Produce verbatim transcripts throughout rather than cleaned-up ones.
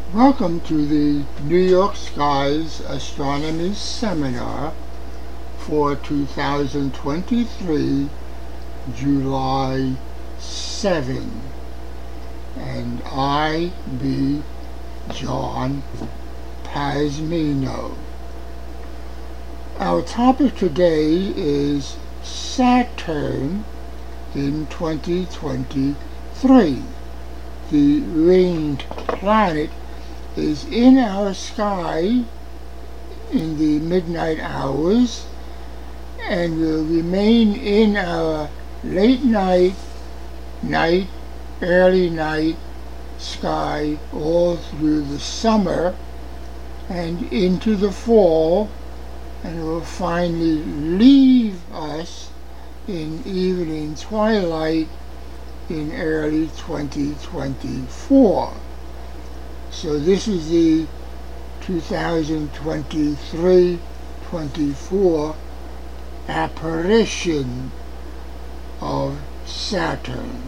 Welcome to the New York Skies Astronomy Seminar for two thousand twenty-three, July seventh. And I be John Pasmino. Our topic today is Saturn in twenty twenty-three. The ringed planet is in our sky in the midnight hours and will remain in our late night, night, early night sky all through the summer and into the fall, and will finally leave us in evening twilight in early twenty twenty-four. So this is the two thousand twenty-three twenty-four apparition of Saturn.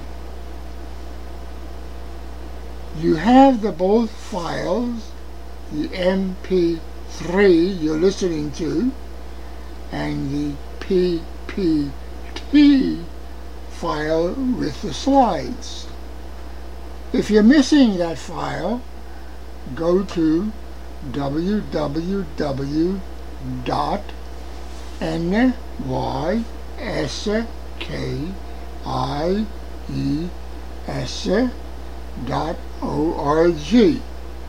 You have the both files, the M P three you're listening to and the P P T file with the slides. If you're missing that file, go to w w w dot n y s k i e s dot org.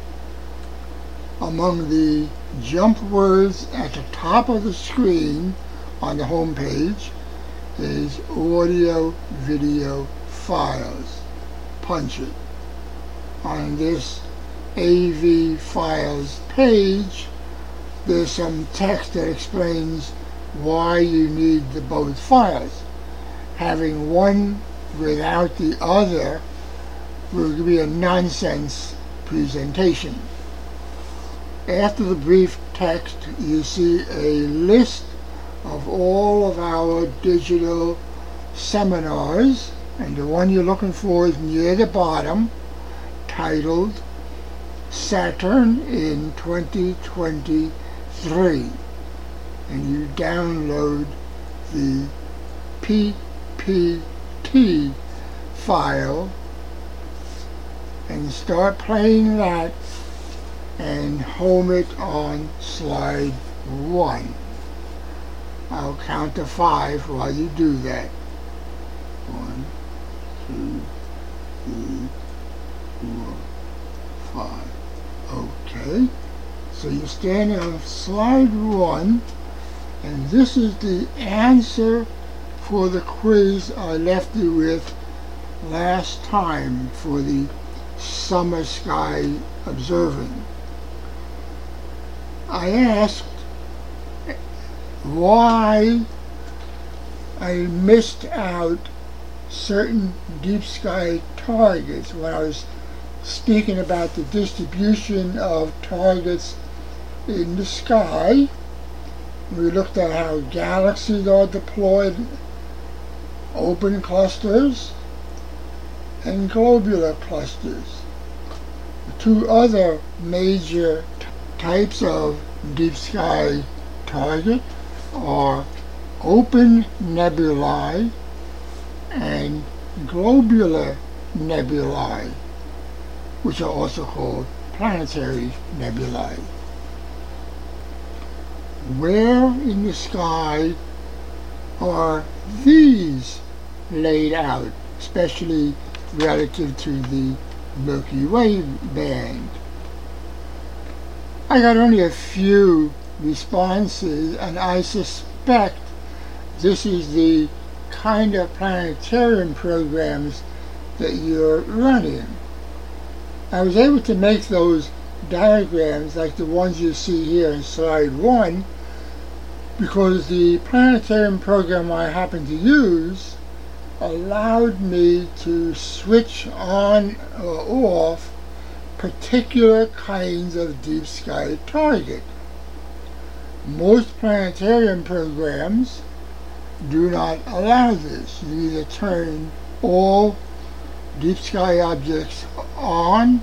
Among the jump words at the top of the screen on the home page is audio video files. Punch it. On this A V files page, there's some text that explains why you need the both files. Having one without the other will be a nonsense presentation. After the brief text, you see a list of all of our digital seminars, and the one you're looking for is near the bottom, titled Saturn in twenty twenty-three, and you download the P P T file and start playing that and home it on slide one. I'll count to five while you do that. One, two, three, four, five. Okay, so you stand on slide one, and this is the answer for the quiz I left you with last time for the summer sky observing. I asked why I missed out certain deep sky targets when I was speaking about the distribution of targets in the sky. We looked at how galaxies are deployed, open clusters, and globular clusters. The two other major t- types of deep sky target are open nebulae and globular nebulae, which are also called planetary nebulae. Where in the sky are these laid out, especially relative to the Milky Way band? I got only a few responses, and I suspect this is the kind of planetarium programs that you're running. I was able to make those diagrams like the ones you see here in slide one because the planetarium program I happen to use allowed me to switch on or off particular kinds of deep sky target. Most planetarium programs do not allow this. You either turn all deep sky objects on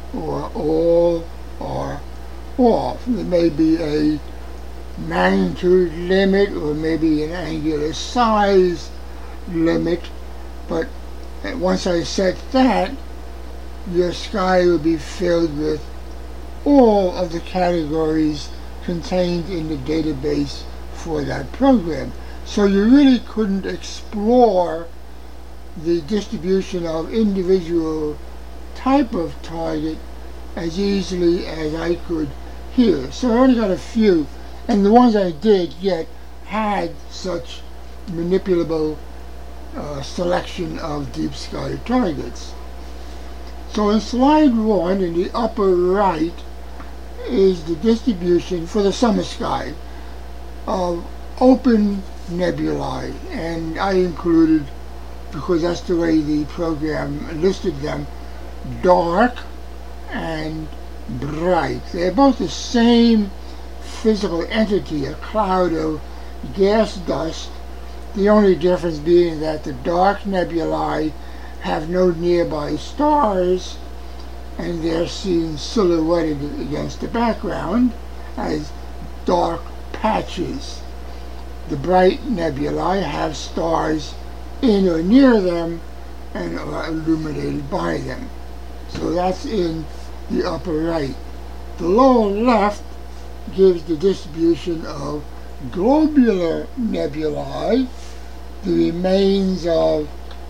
or all are off. There may be a magnitude limit or maybe an angular size limit, but once I set that, your sky will be filled with all of the categories contained in the database for that program. So you really couldn't explore the distribution of individual type of target as easily as I could here. So I only got a few, and the ones I did get had such manipulable uh, selection of deep sky targets. So in slide one, in the upper right, is the distribution for the summer sky of open nebulae, and I included, because that's the way the program listed them, dark and bright. They're both the same physical entity, a cloud of gas dust, the only difference being that the dark nebulae have no nearby stars, and they're seen silhouetted against the background as dark patches. The bright nebulae have stars in or near them and are illuminated by them. So that's in the upper right. The lower left gives the distribution of globular nebulae, the remains of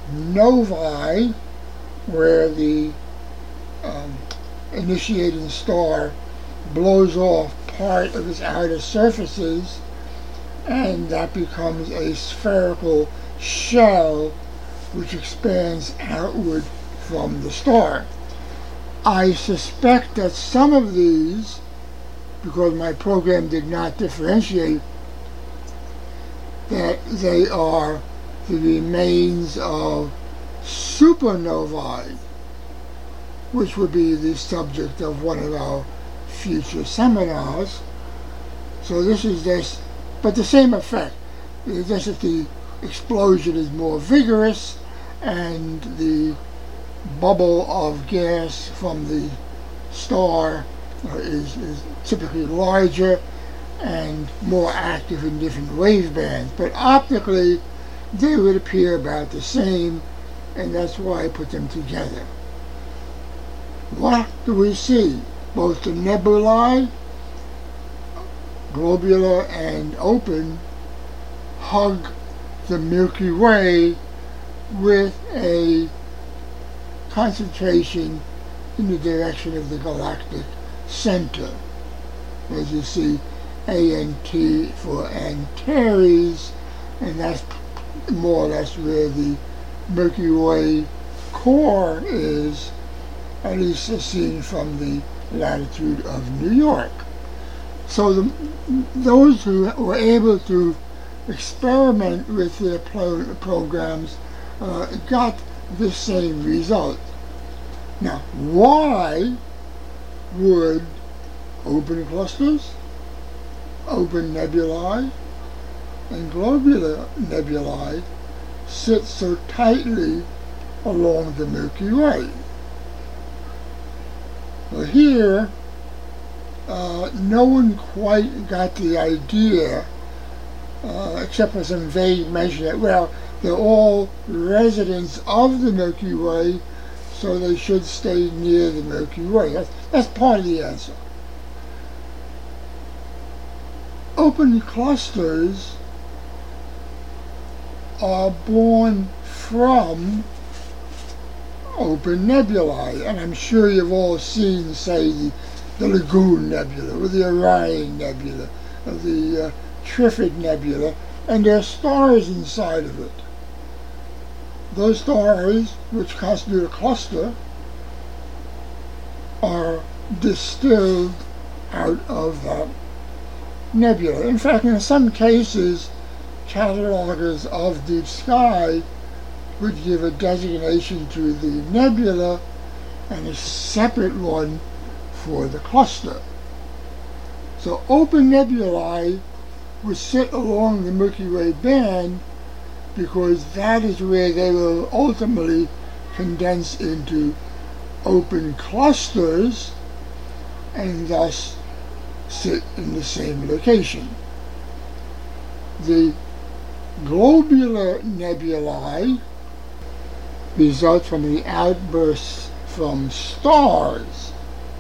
novae, where the um, initiating star blows off part of its outer surfaces, and that becomes a spherical shell which expands outward from the star. I suspect that some of these, because my program did not differentiate, that they are the remains of supernovae, which would be the subject of one of our future seminars. So this is this, but the same effect. It's just that the explosion is more vigorous and the bubble of gas from the star uh, is, is typically larger and more active in different wave bands. But optically, they would appear about the same, and that's why I put them together. What do we see? Both the nebulae, globular and open, hug the Milky Way with a concentration in the direction of the galactic center. As you see, A N T for Antares, and that's more or less where the Milky Way core is, at least as seen from the latitude of New York. So the, those who were able to experiment with their pro programs uh, got the same result. Now, why would open clusters, open nebulae, and globular nebulae sit so tightly along the Milky Way? Well, here, uh, no one quite got the idea, uh, except for some vague mention that, well, they're all residents of the Milky Way, so they should stay near the Milky Way. That's, that's part of the answer. Open clusters are born from open nebulae, and I'm sure you've all seen, say, the, the Lagoon Nebula, or the Orion Nebula, or the uh, Trifid Nebula, and there are stars inside of it. Those stars, which constitute a cluster, are distilled out of that nebula. In fact, in some cases, catalogers of deep sky would give a designation to the nebula and a separate one for the cluster. So open nebulae would sit along the Milky Way band because that is where they will ultimately condense into open clusters and thus sit in the same location. The globular nebulae result from the outbursts from stars.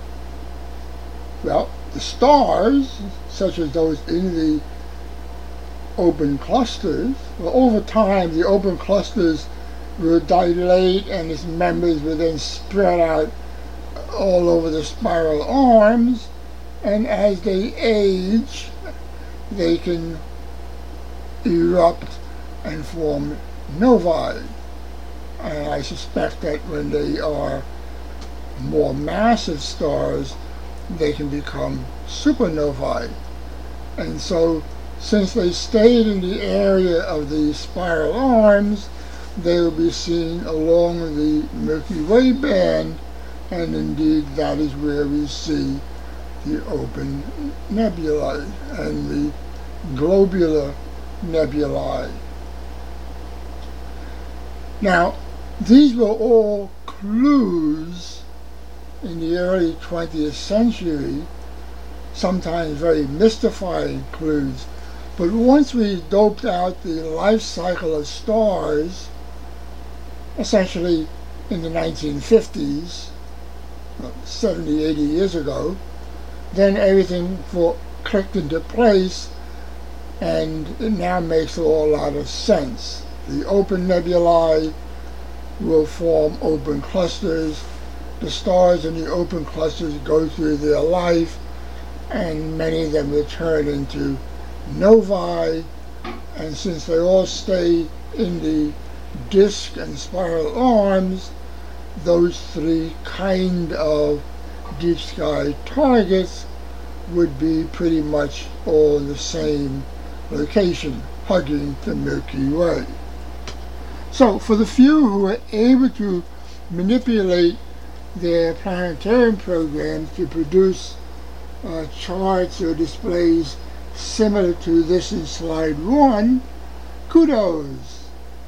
Well, the stars, such as those in the open clusters, well, over time the open clusters will dilate and its members will then spread out all over the spiral arms, and as they age they can erupt and form novae. And I suspect that when they are more massive stars they can become supernovae. And so since they stayed in the area of the spiral arms, they will be seen along the Milky Way band, and indeed that is where we see the open nebulae and the globular nebulae. Now, these were all clues in the early twentieth century, sometimes very mystifying clues. But once we doped out the life cycle of stars, essentially in the nineteen fifties, seventy, eighty years ago, then everything for, clicked into place, and it now makes a whole lot of sense. The open nebulae will form open clusters. The stars in the open clusters go through their life, and many of them will turn into novae, and since they all stay in the disk and spiral arms, those three kind of deep sky targets would be pretty much all the same location, hugging the Milky Way. So for the few who are able to manipulate their planetarium programs to produce uh, charts or displays similar to this in slide one, kudos.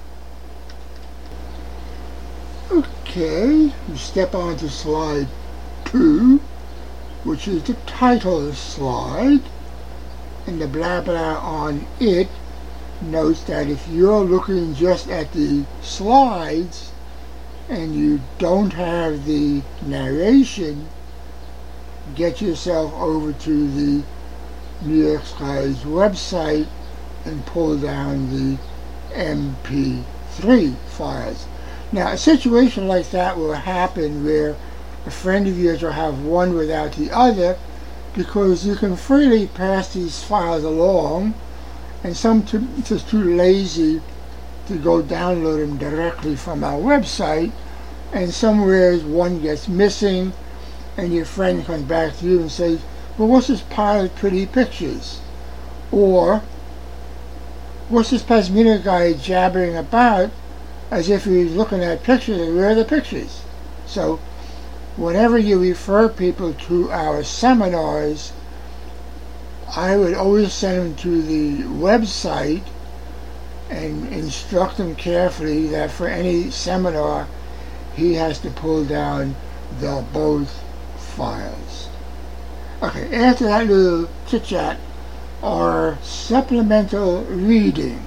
Okay, we step on to slide two, which is the title slide, and the blah blah on it notes that if you're looking just at the slides and you don't have the narration, get yourself over to the New York Sky's website and pull down the M P three files. Now, a situation like that will happen where a friend of yours will have one without the other, because you can freely pass these files along, and some too, just too lazy to go download them directly from our website, and somewhere one gets missing, and your friend comes back to you and says, well, what's this pile of pretty pictures? Or, what's this Pazmina guy jabbering about as if he was looking at pictures, and where are the pictures? So, whenever you refer people to our seminars, I would always send them to the website and instruct him carefully that for any seminar he has to pull down the both files. Okay, after that little chit chat, our supplemental reading.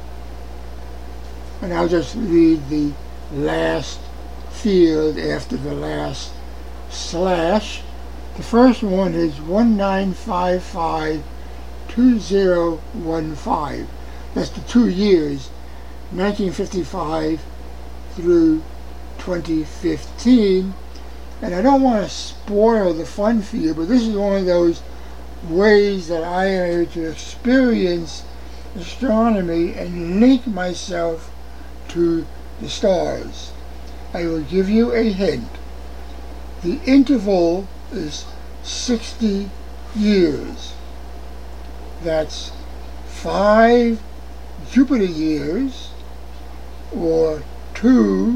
And I'll just read the last field after the last slash. The first one is one nine five five two zero one five. That's the two years, nineteen fifty-five through twenty fifteen. And I don't want to spoil the fun for you, but this is one of those ways that I am able to experience astronomy and link myself to the stars. I will give you a hint. The interval is sixty years. That's five Jupiter years or two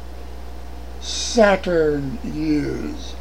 Saturn years.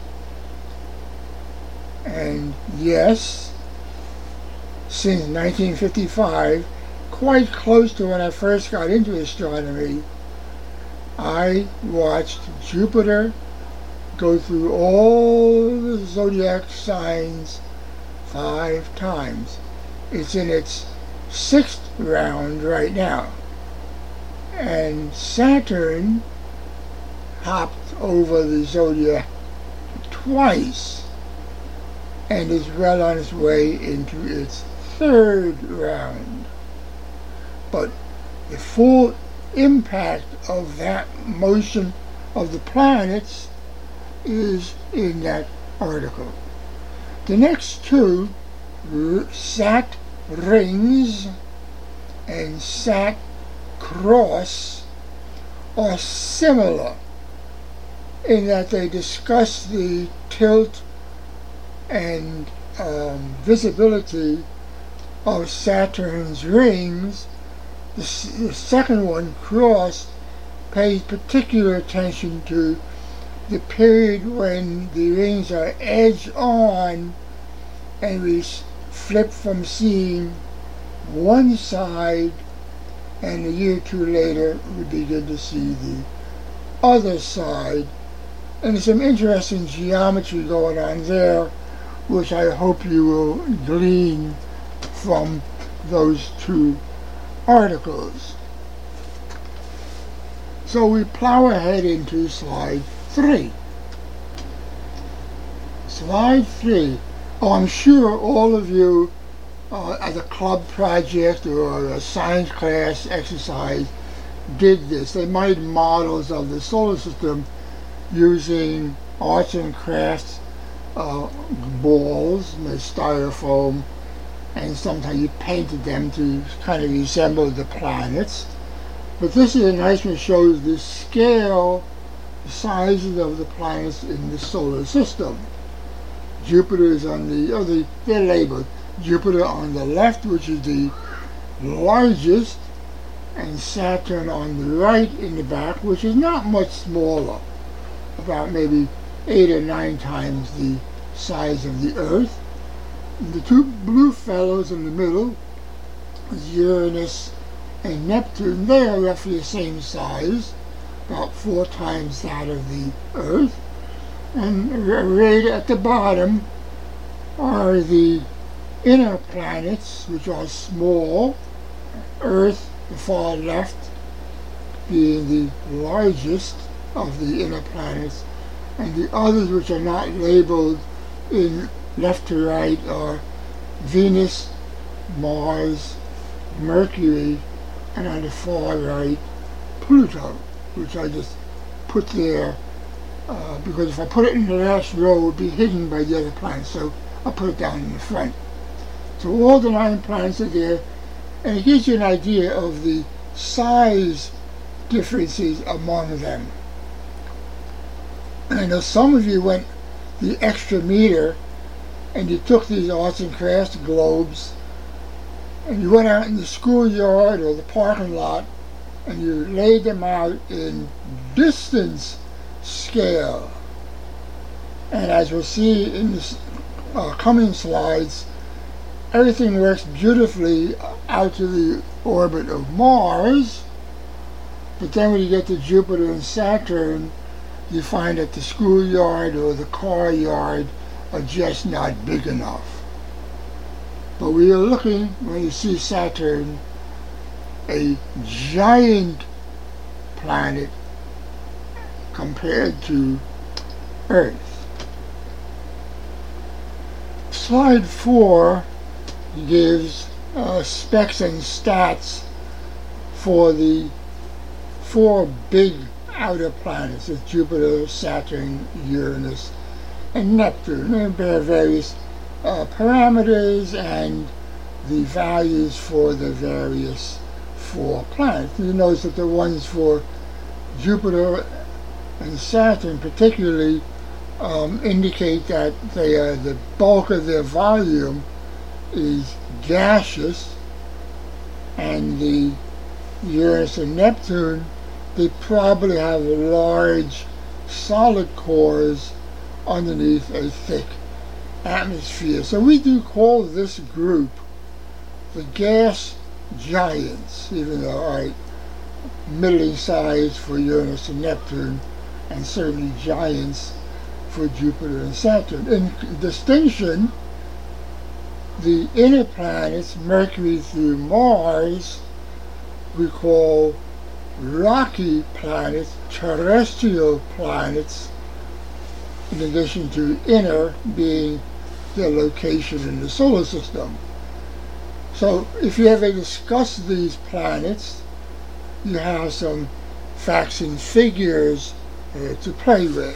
And yes, since nineteen fifty-five, quite close to when I first got into astronomy, I watched Jupiter go through all the zodiac signs five times. It's in its sixth round right now. And Saturn hopped over the zodiac twice and is well on its way into its third round. But the full impact of that motion of the planets is in that article. The next two, Sat rings and Sat cross, are similar in that they discuss the tilt and um, visibility of Saturn's rings. The, the second one, cross, pays particular attention to the period when the rings are edge on and we flip from seeing one side and a year or two later we begin to see the other side. And there's some interesting geometry going on there, which I hope you will glean from those two articles. So we plow ahead into slide three. Slide three. Oh, I'm sure all of you uh, as a club project or a science class exercise did this. They made models of the solar system using arts and crafts uh, balls, made styrofoam, and sometimes you painted them to kind of resemble the planets. But this is a nice one that shows the scale, the sizes of the planets in the solar system. Jupiter is on the, oh, the, they're labeled. Jupiter on the left, which is the largest, and Saturn on the right in the back, which is not much smaller, about maybe eight or nine times the size of the Earth. And the two blue fellows in the middle is Uranus and Neptune. They are roughly the same size, about four times that of the Earth. And right at the bottom are the inner planets, which are small. Earth, the far left, being the largest of the inner planets, and the others which are not labeled in left to right are Venus, Mars, Mercury, and on the far right, Pluto, which I just put there uh, because if I put it in the last row, it would be hidden by the other planets, so I'll put it down in the front. So all the nine planets are there, and it gives you an idea of the size differences among them. And I know some of you went the extra meter and you took these arts and crafts globes and you went out in the schoolyard or the parking lot and you laid them out in distance scale. And as we'll see in the uh, coming slides, everything works beautifully out to the orbit of Mars, but then when you get to Jupiter and Saturn, you find that the schoolyard or the car yard are just not big enough. But we are looking, when you see Saturn, a giant planet compared to Earth. Slide four gives uh, specs and stats for the four big outer planets of Jupiter, Saturn, Uranus, and Neptune. They bear various uh, parameters and the values for the various four planets. You notice that the ones for Jupiter and Saturn particularly um, indicate that they are, the bulk of their volume is gaseous, and the Uranus and Neptune, they probably have large solid cores underneath a thick atmosphere. So we do call this group the gas giants, even though, all right, middling size for Uranus and Neptune, and certainly giants for Jupiter and Saturn. In distinction, the inner planets, Mercury through Mars, we call rocky planets, terrestrial planets, in addition to inner being their location in the solar system. So if you ever discuss these planets, you have some facts and figures uh, to play with.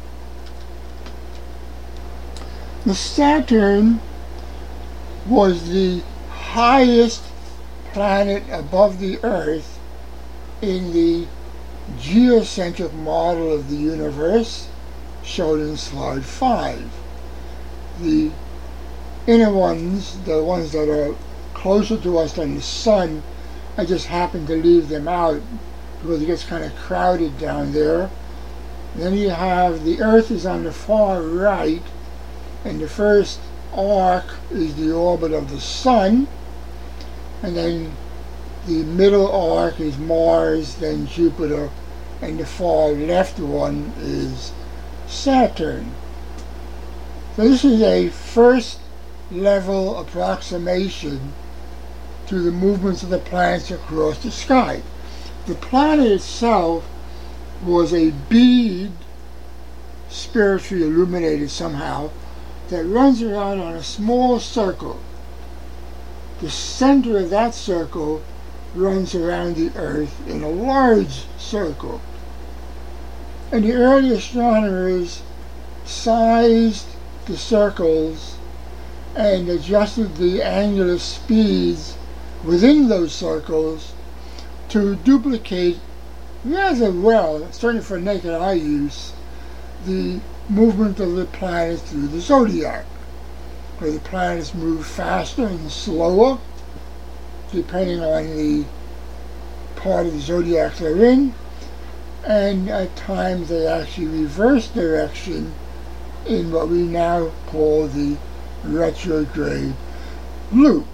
The Saturn was the highest planet above the Earth in the geocentric model of the universe shown in slide five. The inner ones, the ones that are closer to us than the sun, I just happen to leave them out because it gets kind of crowded down there. Then you have the Earth is on the far right, and the first arc is the orbit of the sun, and then the middle arc is Mars, then Jupiter, and the far left one is Saturn. So this is a first level approximation to the movements of the planets across the sky. The planet itself was a bead, spiritually illuminated somehow, that runs around on a small circle. The center of that circle runs around the Earth in a large circle. And the early astronomers sized the circles and adjusted the angular speeds within those circles to duplicate rather well, certainly for naked eye use, the movement of the planets through the zodiac, where the planets move faster and slower depending on the part of the zodiac they're in, and at times they actually reverse direction in what we now call the retrograde loop.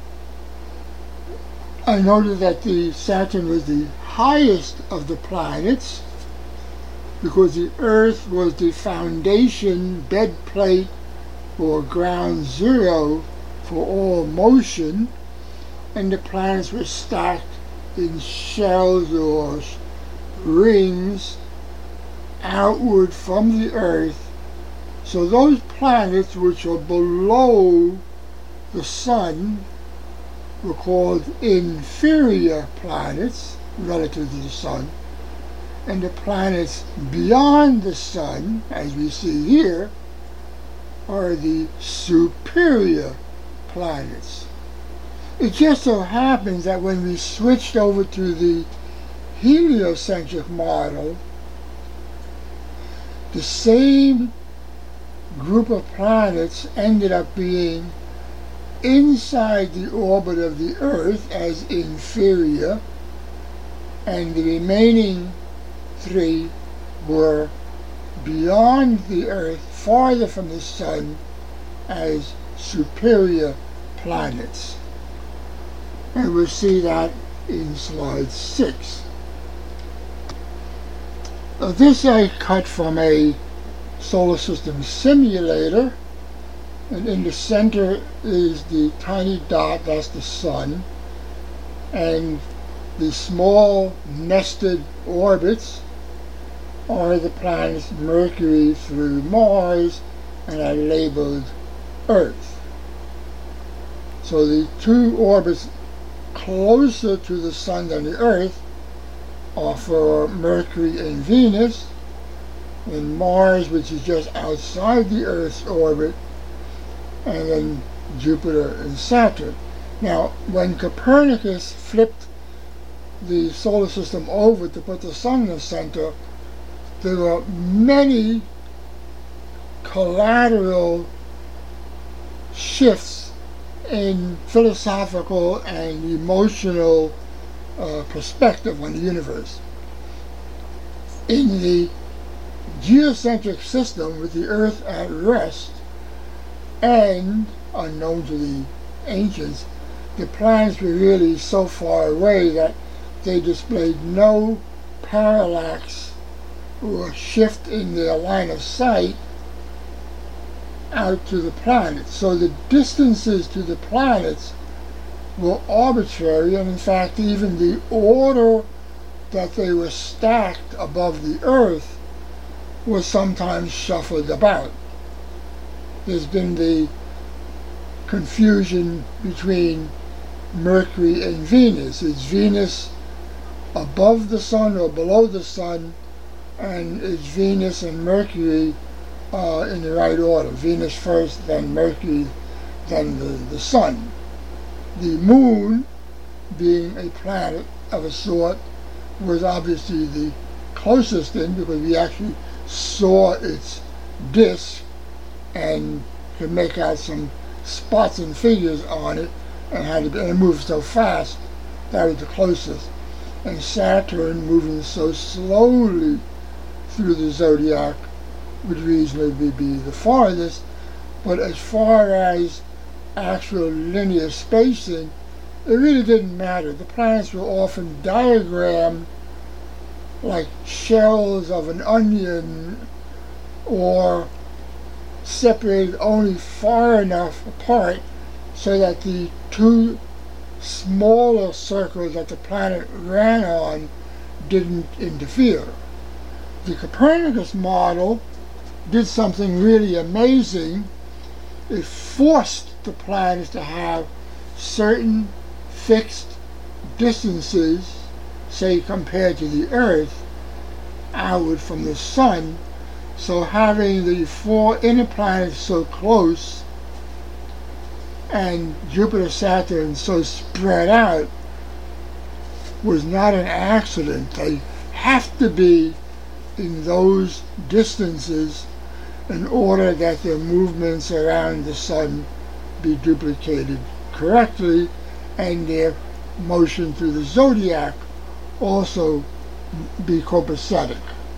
I noted that the Saturn was the highest of the planets because the Earth was the foundation, bed plate, or ground zero for all motion, and the planets were stacked in shells or rings outward from the Earth. So those planets which are below the Sun were called inferior planets relative to the Sun, and the planets beyond the Sun, as we see here, are the superior planets. It just so happens that when we switched over to the heliocentric model, the same group of planets ended up being inside the orbit of the Earth as inferior, and the remaining three were beyond the Earth, farther from the Sun, as superior planets. And we'll see that in slide six. Now, this I cut from a solar system simulator, and in the center is the tiny dot, that's the Sun, and the small nested orbits are the planets Mercury through Mars and are labeled Earth. So the two orbits closer to the Sun than the Earth are for Mercury and Venus, and Mars, which is just outside the Earth's orbit, and then Jupiter and Saturn. Now, when Copernicus flipped the solar system over to put the Sun in the center, there were many collateral shifts in philosophical and emotional uh, perspective on the universe. In the geocentric system, with the Earth at rest, and unknown to the ancients, the planets were really so far away that they displayed no parallax or shift in their line of sight out to the planets. So the distances to the planets were arbitrary, and in fact even the order that they were stacked above the Earth was sometimes shuffled about. There's been the confusion between Mercury and Venus. Is Venus above the Sun or below the Sun? And is Venus and Mercury uh, in the right order? Venus first, then Mercury, then the, the Sun. The Moon, being a planet of a sort, was obviously the closest in, because we actually saw its disk and could make out some spots and figures on it, and had to be, and it moved so fast. That was the closest. And Saturn, moving so slowly through the zodiac, would reasonably be the farthest. But as far as actual linear spacing, it really didn't matter. The planets were often diagrammed like shells of an onion, or separated only far enough apart so that the two smaller circles that the planet ran on didn't interfere. The Copernicus model did something really amazing. It forced the planets to have certain fixed distances, say compared to the Earth, outward from the Sun. So having the four inner planets so close and Jupiter, Saturn so spread out was not an accident. They have to be in those distances in order that their movements around the Sun be duplicated correctly, and their motion through the zodiac also be copacetic.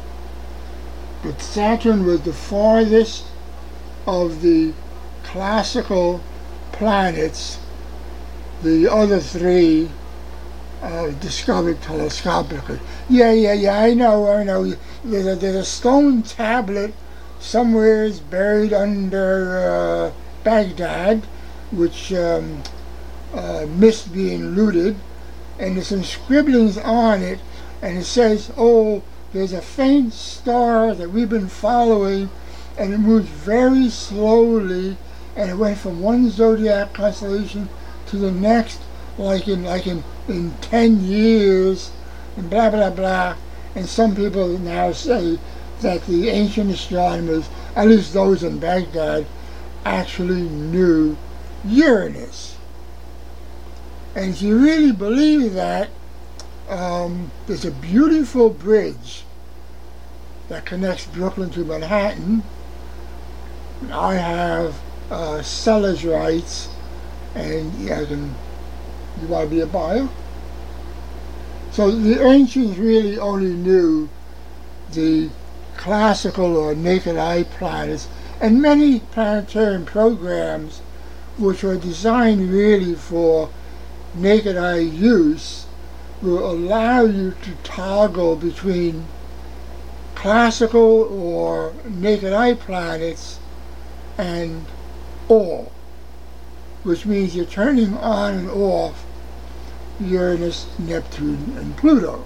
But Saturn was the farthest of the classical planets. The other three uh, discovered telescopically. Yeah, yeah, yeah, I know, I know. There's a, there's a stone tablet somewhere is buried under uh, Baghdad, which um, uh, missed being looted, and there's some scribblings on it, and it says, oh, there's a faint star that we've been following, and it moves very slowly, and it went from one zodiac constellation to the next, like in like in, in ten years, and blah blah blah. And some people now say that the ancient astronomers, at least those in Baghdad, actually knew Uranus. And if you really believe that, um, there's a beautiful bridge that connects Brooklyn to Manhattan. I have uh, seller's rights, and yeah, I can. You want to be a buyer? So the ancients really only knew the classical or naked eye planets, and many planetarium programs which are designed really for naked eye use will allow you to toggle between classical or naked eye planets and all, which means you're turning on and off Uranus, Neptune, and Pluto.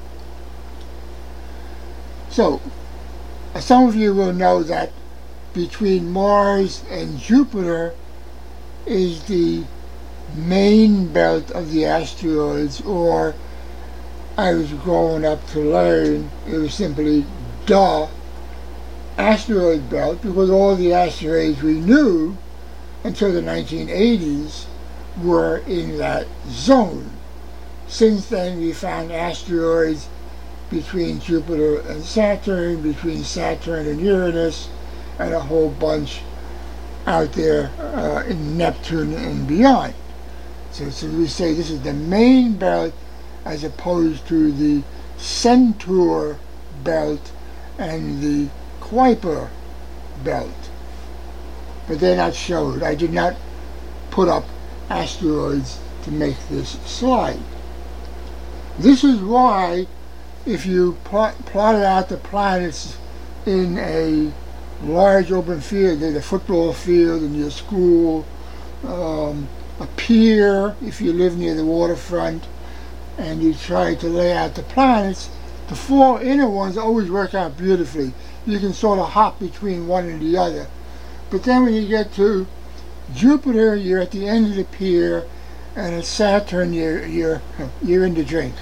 So, some of you will know that between Mars and Jupiter is the main belt of the asteroids, or I was growing up to learn, it was simply the asteroid belt, because all the asteroids we knew until the nineteen eighties were in that zone. Since then we found asteroids between Jupiter and Saturn, between Saturn and Uranus, and a whole bunch out there uh, in Neptune and beyond. So, so we say this is the main belt as opposed to the Centaur belt and the Kuiper belt. But they're not showed. I did not put up asteroids to make this slide. This is why, if you plot, plotted out the planets in a large open field. There's a football field in your school, um, a pier if you live near the waterfront, and you try to lay out the planets. The four inner ones always work out beautifully. You can sort of hop between one and the other. But then when you get to Jupiter, you're at the end of the pier, and at Saturn, you're, you're, you're in the drink.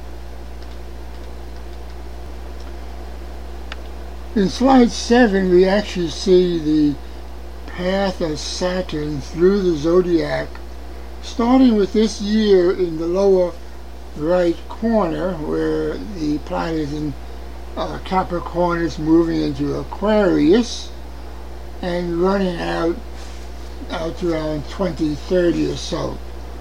In slide seven, we actually see the path of Saturn through the zodiac, starting with this year in the lower right corner, where the planet is in uh, Capricorn, is moving into Aquarius, and running out out to around twenty thirty or so.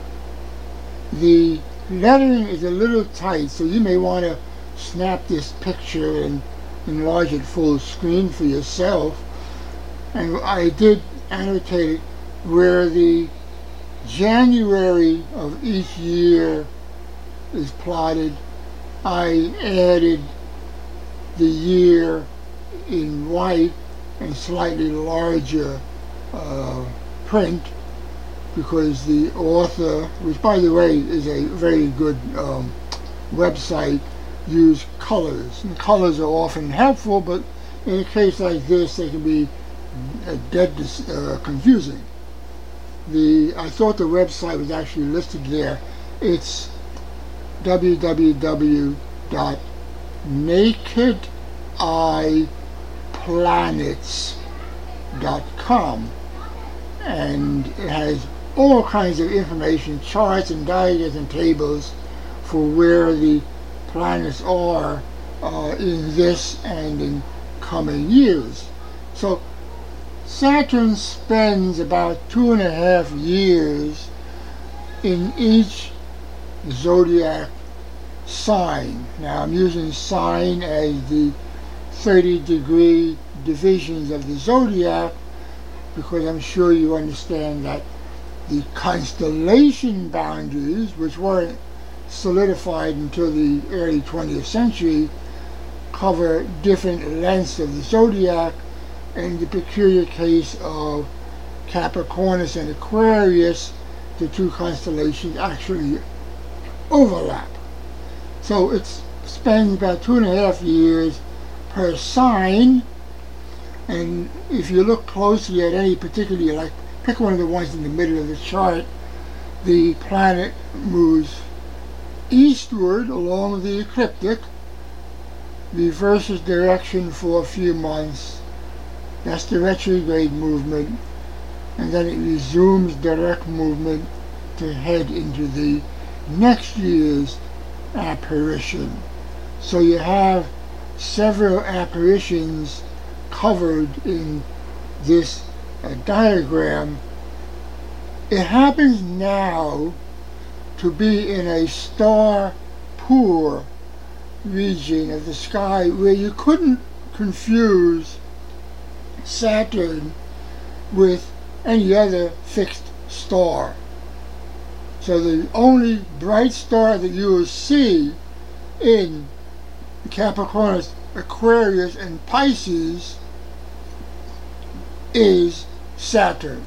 The lettering is a little tight, so you may want to snap this picture and enlarge it full screen for yourself. And I did annotate it where the January of each year is plotted. I added the year in white and slightly larger uh, print, because the author, which by the way is a very good um, website, use colors. And colors are often helpful, but in a case like this they can be uh, dead uh, confusing. The I thought the website was actually listed there. It's w w w dot naked eye planets dot com, and it has all kinds of information, charts and diagrams and tables for where the planets are uh, in this and in coming years. So Saturn spends about two and a half years in each zodiac sign. Now I'm using sign as the thirty degree divisions of the zodiac, because I'm sure you understand that the constellation boundaries, which weren't solidified until the early twentieth century, cover different lengths of the zodiac. In the peculiar case of Capricornus and Aquarius, the two constellations actually overlap. So it spends about two and a half years per sign, and if you look closely at any particular, like pick one of the ones in the middle of the chart, the planet moves eastward along the ecliptic, reverses direction for a few months. That's the retrograde movement, and then it resumes direct movement to head into the next year's apparition. So you have several apparitions covered in this uh, diagram. It happens now to be in a star poor region of the sky where you couldn't confuse Saturn with any other fixed star. So the only bright star that you will see in Capricornus, Aquarius, and Pisces is Saturn.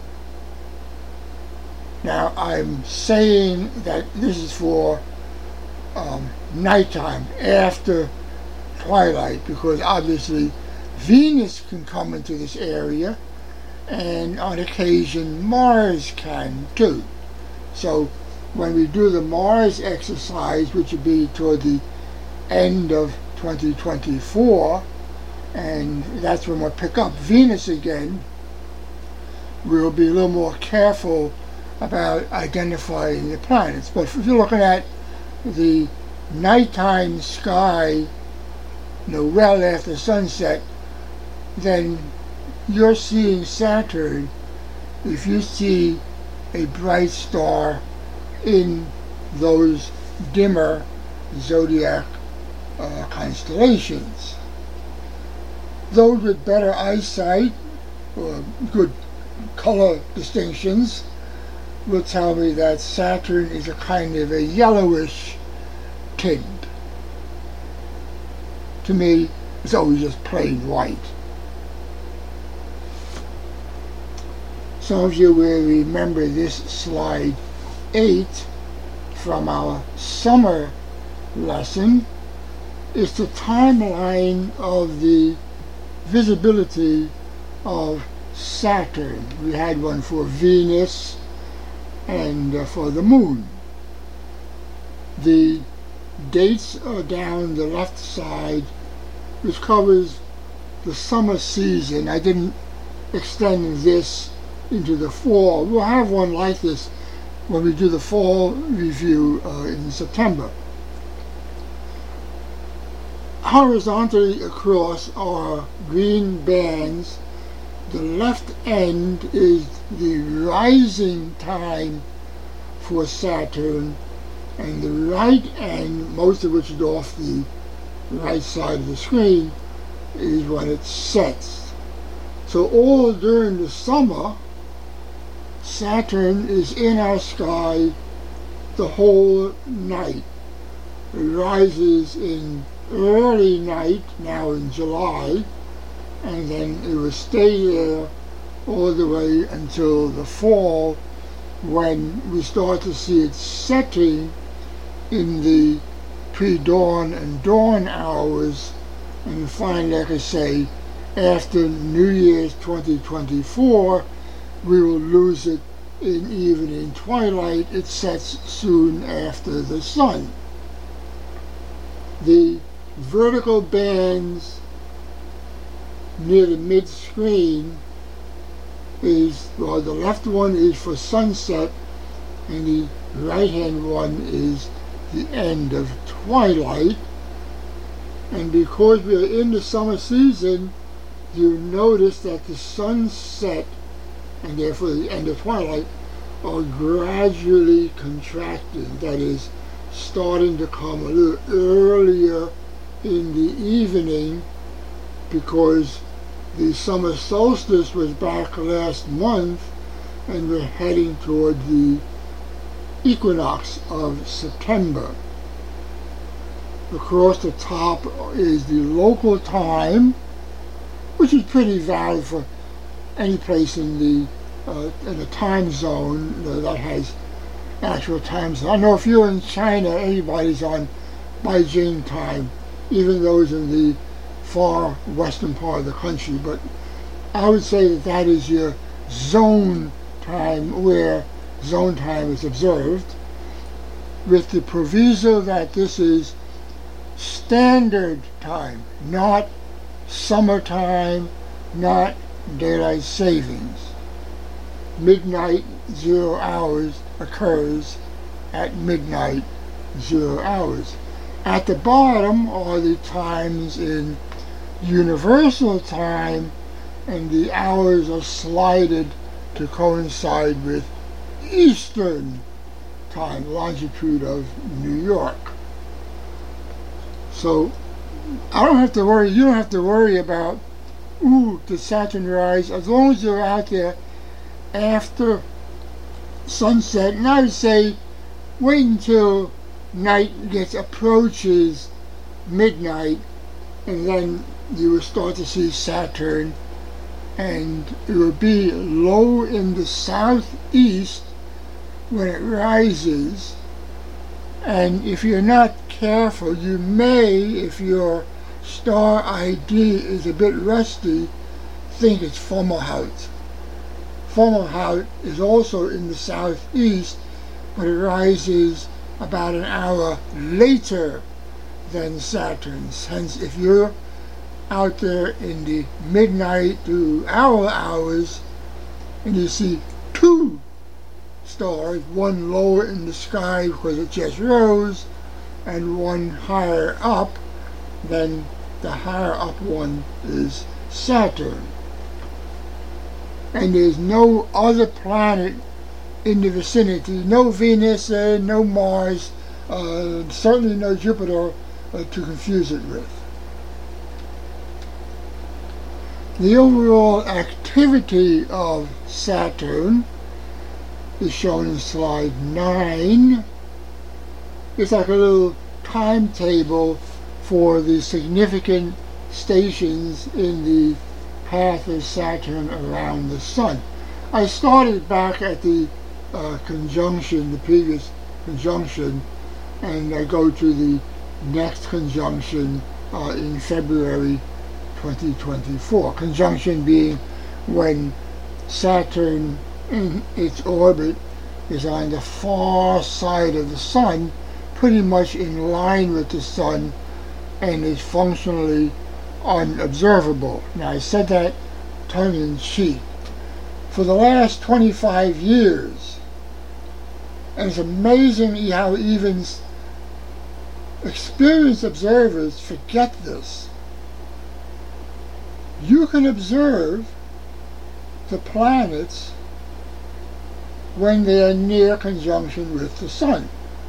Now I'm saying that this is for um, nighttime, after twilight, because obviously Venus can come into this area, and on occasion Mars can too. So when we do the Mars exercise, which will be toward the end of twenty twenty-four, and that's when we'll pick up Venus again, we'll be a little more careful about identifying the planets. But if you're looking at the nighttime sky, you know, well after sunset, then you're seeing Saturn if you see a bright star in those dimmer zodiac uh, constellations. Those with better eyesight or good color distinctions will tell me that Saturn is a kind of a yellowish tint. To me, it's always just plain white. Some of you will remember this slide eight from our summer lesson. It's the timeline of the visibility of Saturn. We had one for Venus and uh, for the moon. The dates are down the left side, which covers the summer season. I didn't extend this into the fall. We'll have one like this when we do the fall review uh, in September. Horizontally across are green bands. The left end is the rising time for Saturn, and the right end, most of which is off the right side of the screen, is when it sets. So all during the summer, Saturn is in our sky the whole night. It rises in early night, now in July, and then it will stay there all the way until the fall, when we start to see it setting in the pre-dawn and dawn hours, and finally, like I say, after New Year's twenty twenty-four, we will lose it in evening twilight. It sets soon after the sun. The vertical bands near the mid-screen is, well, the left one is for sunset, and the right-hand one is the end of twilight. And because we are in the summer season, you notice that the sunset, and therefore the end of twilight, are gradually contracting. That is, starting to come a little earlier in the evening, because the summer solstice was back last month, and we're heading toward the equinox of September. Across the top is the local time, which is pretty valid for any place in the uh, in a time zone uh, that has actual time zone. I know if you're in China, everybody's on Beijing time, even those in the far western part of the country. But I would say that that is your zone time, where zone time is observed, with the proviso that this is standard time, not summertime, not daylight savings. Midnight zero hours occurs at midnight zero hours. At the bottom are the times in universal time, and the hours are slided to coincide with Eastern time, longitude of New York. So I don't have to worry, you don't have to worry about, ooh, did Saturn rise? As long as you're out there after sunset, and I would say wait until night gets approaches midnight, and then you will start to see Saturn, and it will be low in the southeast when it rises. And if you're not careful, you may, if your star I D is a bit rusty, think it's Fomalhaut. Fomalhaut is also in the southeast, but it rises about an hour later than Saturn's. Hence, if you're out there in the midnight to hour hours and you see two stars, one lower in the sky because it just rose, and one higher up, then the higher up one is Saturn. And there's no other planet in the vicinity, no Venus, uh, no Mars, uh, certainly no Jupiter uh, to confuse it with. The overall activity of Saturn is shown in slide nine. It's like a little timetable for the significant stations in the path of Saturn around the Sun. I started back at the uh, conjunction, the previous conjunction, and I go to the next conjunction uh, in February twenty twenty-four. Conjunction being when Saturn in its orbit is on the far side of the Sun, pretty much in line with the Sun, and is functionally unobservable. Now, I said that tongue-in-cheek. For the last twenty-five years, and it's amazing how even experienced observers forget this, you can observe the planets when they are near conjunction with the Sun.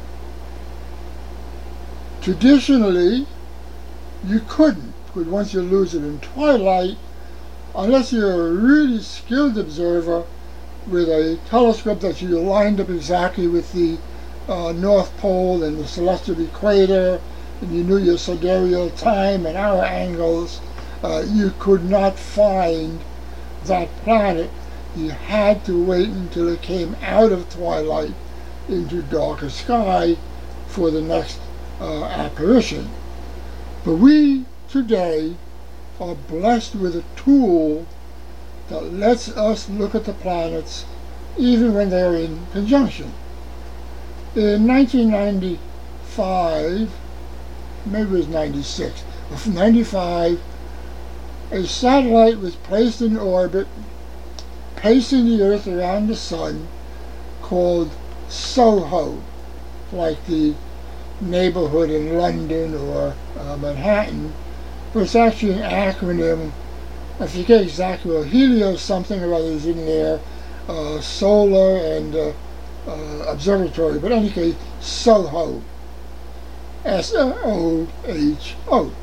Traditionally, you couldn't, because once you lose it in twilight, unless you're a really skilled observer with a telescope that you lined up exactly with the uh, North Pole and the celestial equator, and you knew your sidereal time and hour angles, uh, you could not find that planet. You had to wait until it came out of twilight into darker sky for the next uh, apparition. But we today are blessed with a tool that lets us look at the planets even when they're in conjunction. In nineteen ninety-five, maybe it was ninety-six, or ninety-five, a satellite was placed in orbit pacing the Earth around the Sun called SOHO, like the neighborhood in London or uh, Manhattan, but it's actually an acronym. I forget exactly, well, Helio something or other is in there, uh, solar and uh, uh, observatory, but in any case, SOHO, S O H O.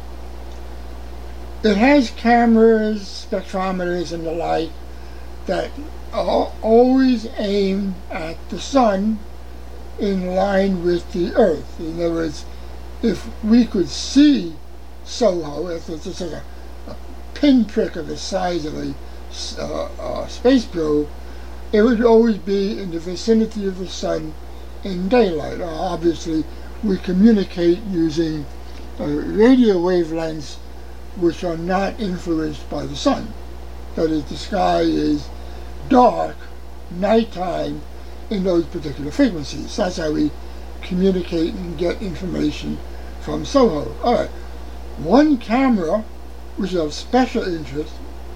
It has cameras, spectrometers, and the like that are always aimed at the Sun in line with the Earth. In other words, if we could see SOHO, if it's just a, a pinprick of the size of a uh, uh, space probe, it would always be in the vicinity of the Sun in daylight. Uh, obviously, we communicate using uh, radio wavelengths which are not influenced by the Sun. That is, the sky is dark, nighttime, in those particular frequencies. That's how we communicate and get information from SOHO. All right. One camera, which is of special interest,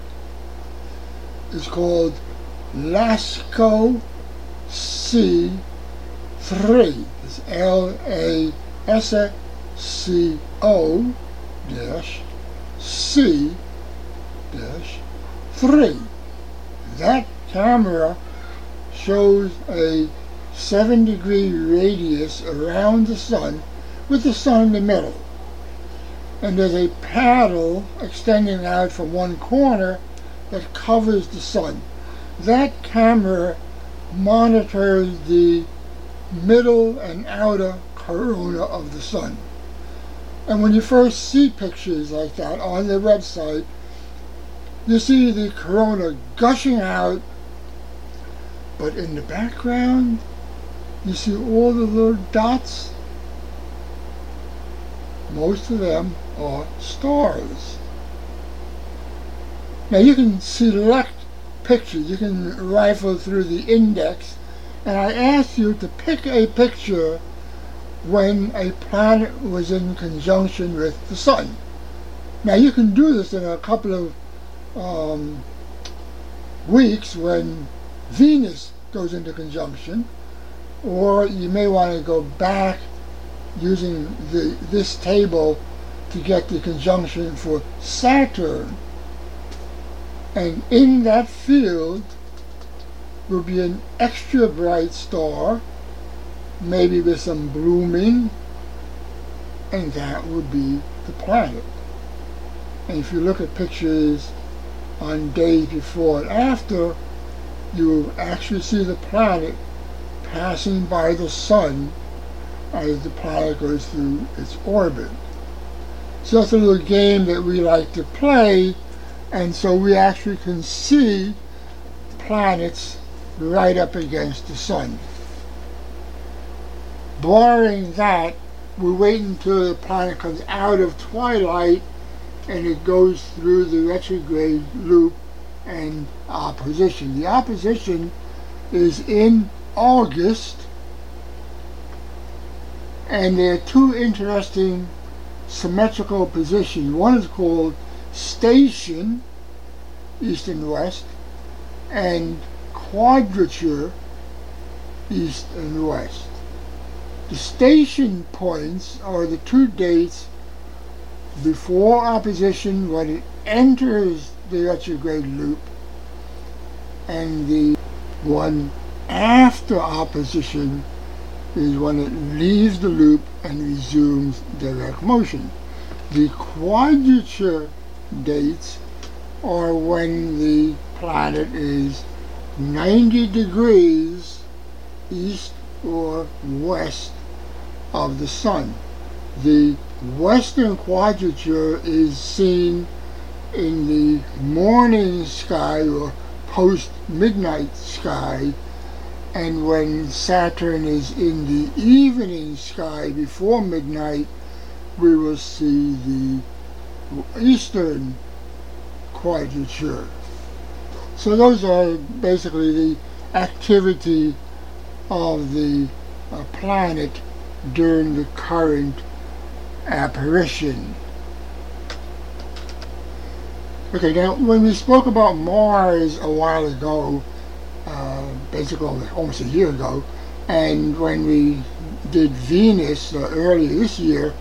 is called LASCO C three. It's L A S C O dash C dash three. That camera shows a seven degree radius around the Sun with the Sun in the middle. And there's a paddle extending out from one corner that covers the Sun. That camera monitors the middle and outer corona of the Sun. And when you first see pictures like that on their website, you see the corona gushing out, but in the background, you see all the little dots. Most of them are stars. Now you can select pictures. You can rifle through the index, and I asked you to pick a picture when a planet was in conjunction with the Sun. Now you can do this in a couple of um, weeks when Venus goes into conjunction, or you may want to go back using the, this table to get the conjunction for Saturn. And in that field will be an extra bright star, maybe with some blooming, and that would be the planet. And if you look at pictures on days before and after, you will actually see the planet passing by the Sun as the planet goes through its orbit. So that's a little game that we like to play, and so we actually can see planets right up against the sun. Barring that, we wait until the planet comes out of twilight and it goes through the retrograde loop and opposition. The opposition is in August, and there are two interesting symmetrical positions. One is called station, east and west, and quadrature, east and west. The station points are the two dates before opposition when it enters the retrograde loop, and the one after opposition is when it leaves the loop and resumes direct motion. The quadrature dates are when the planet is ninety degrees east or west of the sun. The western quadrature is seen in the morning sky or post-midnight sky, and when Saturn is in the evening sky before midnight, we will see the eastern quadrature. So those are basically the activity of the uh, planet during the current apparition. Okay, now when we spoke about Mars a while ago, uh, basically almost a year ago, and when we did Venus uh, earlier this year,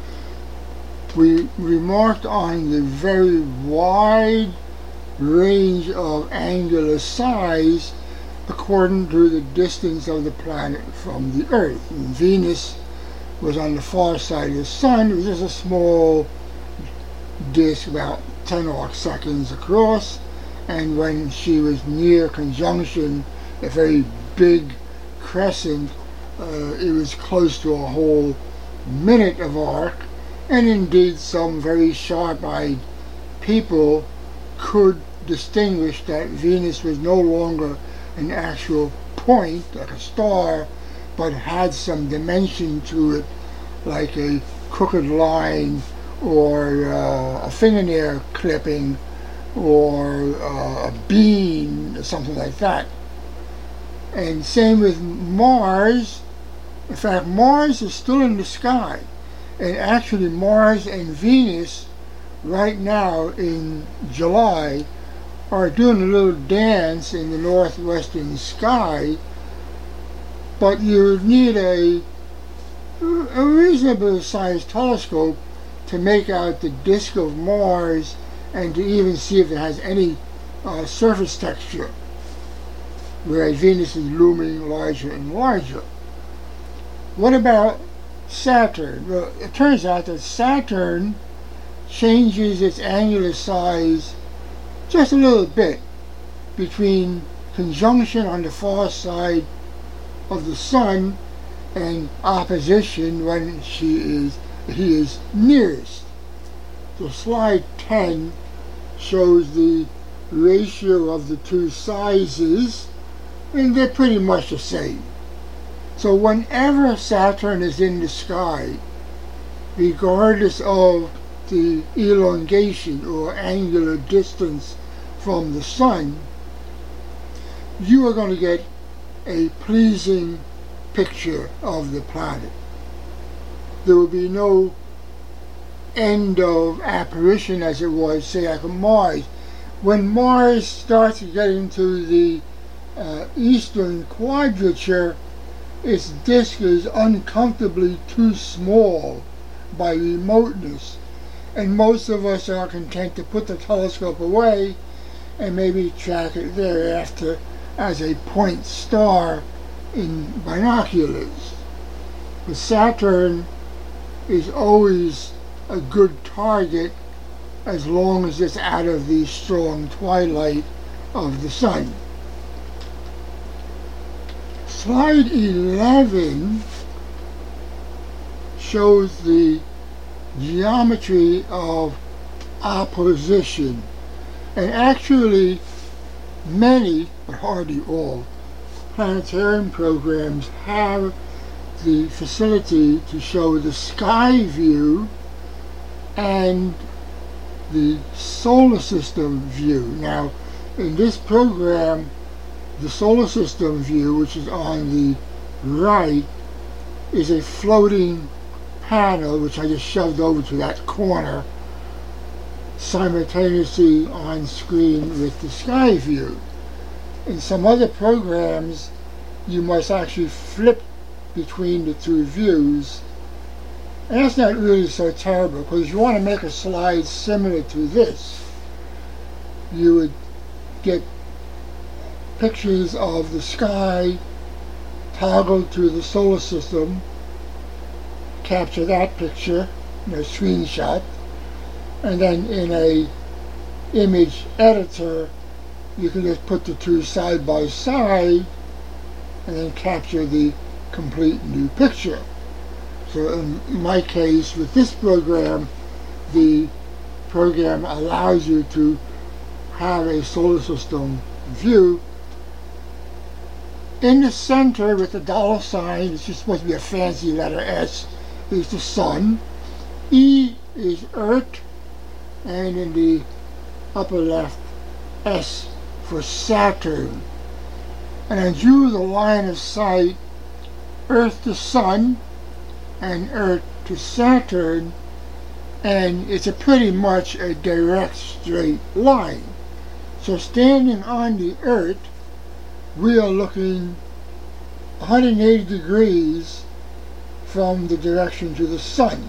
we remarked on the very wide range of angular size according to the distance of the planet from the Earth. And Venus was on the far side of the Sun. It was just a small disk about ten arc seconds across, and when she was near conjunction, a very big crescent, uh, it was close to a whole minute of arc, and indeed some very sharp-eyed people could distinguish that Venus was no longer an actual point, like a star, but had some dimension to it, like a crooked line or uh, a fingernail clipping or uh, a beam or something like that. And same with Mars. In fact, Mars is still in the sky, and actually Mars and Venus right now in July are doing a little dance in the northwestern sky, but you need a, a reasonable sized telescope to make out the disk of Mars and to even see if it has any uh, surface texture, whereas Venus is looming larger and larger. What about Saturn? Well, it turns out that Saturn changes its angular size just a little bit between conjunction on the far side of the Sun and opposition when she is he is nearest. So slide ten shows the ratio of the two sizes, and they're pretty much the same. So whenever Saturn is in the sky, regardless of the elongation or angular distance from the Sun, you are going to get a pleasing picture of the planet. There will be no end of apparition as it was, say, like Mars. When Mars starts to get into the uh, eastern quadrature, its disk is uncomfortably too small by remoteness, and most of us are content to put the telescope away and maybe track it thereafter as a point star in binoculars. But Saturn is always a good target as long as it's out of the strong twilight of the Sun. Slide eleven shows the geometry of opposition, and actually many but hardly all, planetarium programs have the facility to show the sky view and the solar system view. Now, in this program, the solar system view, which is on the right, is a floating panel, which I just shoved over to that corner, simultaneously on screen with the sky view. In some other programs, you must actually flip between the two views. And that's not really so terrible, because if you want to make a slide similar to this, you would get pictures of the sky toggled to the solar system, capture that picture in a screenshot, and then in a image editor you can just put the two side by side and then capture the complete new picture. So in my case, with this program, the program allows you to have a solar system view. In the center with the dollar sign, it's just supposed to be a fancy letter S, is the sun. E is Earth, and in the upper left, S for Saturn. And then due to the line of sight, Earth to Sun and Earth to Saturn, and it's a pretty much a direct straight line. So standing on the Earth, we are looking one hundred eighty degrees from the direction to the sun.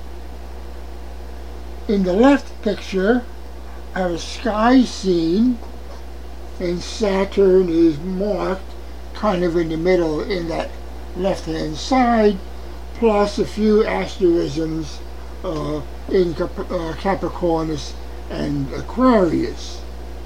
In the left picture, I have a sky scene, and Saturn is marked kind of in the middle in that left-hand side, plus a few asterisms uh, in Cap uh, Capricornus and Aquarius.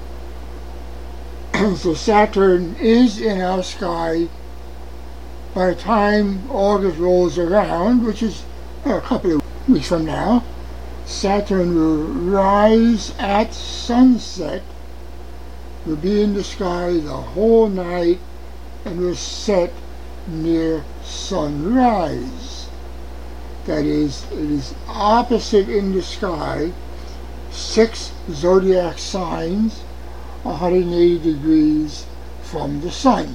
So Saturn is in our sky. By the time August rolls around, which is uh, a couple of weeks from now, Saturn will rise at sunset, will be in the sky the whole night, and will set near sunrise. That is, it is opposite in the sky, six zodiac signs, one hundred eighty degrees from the sun.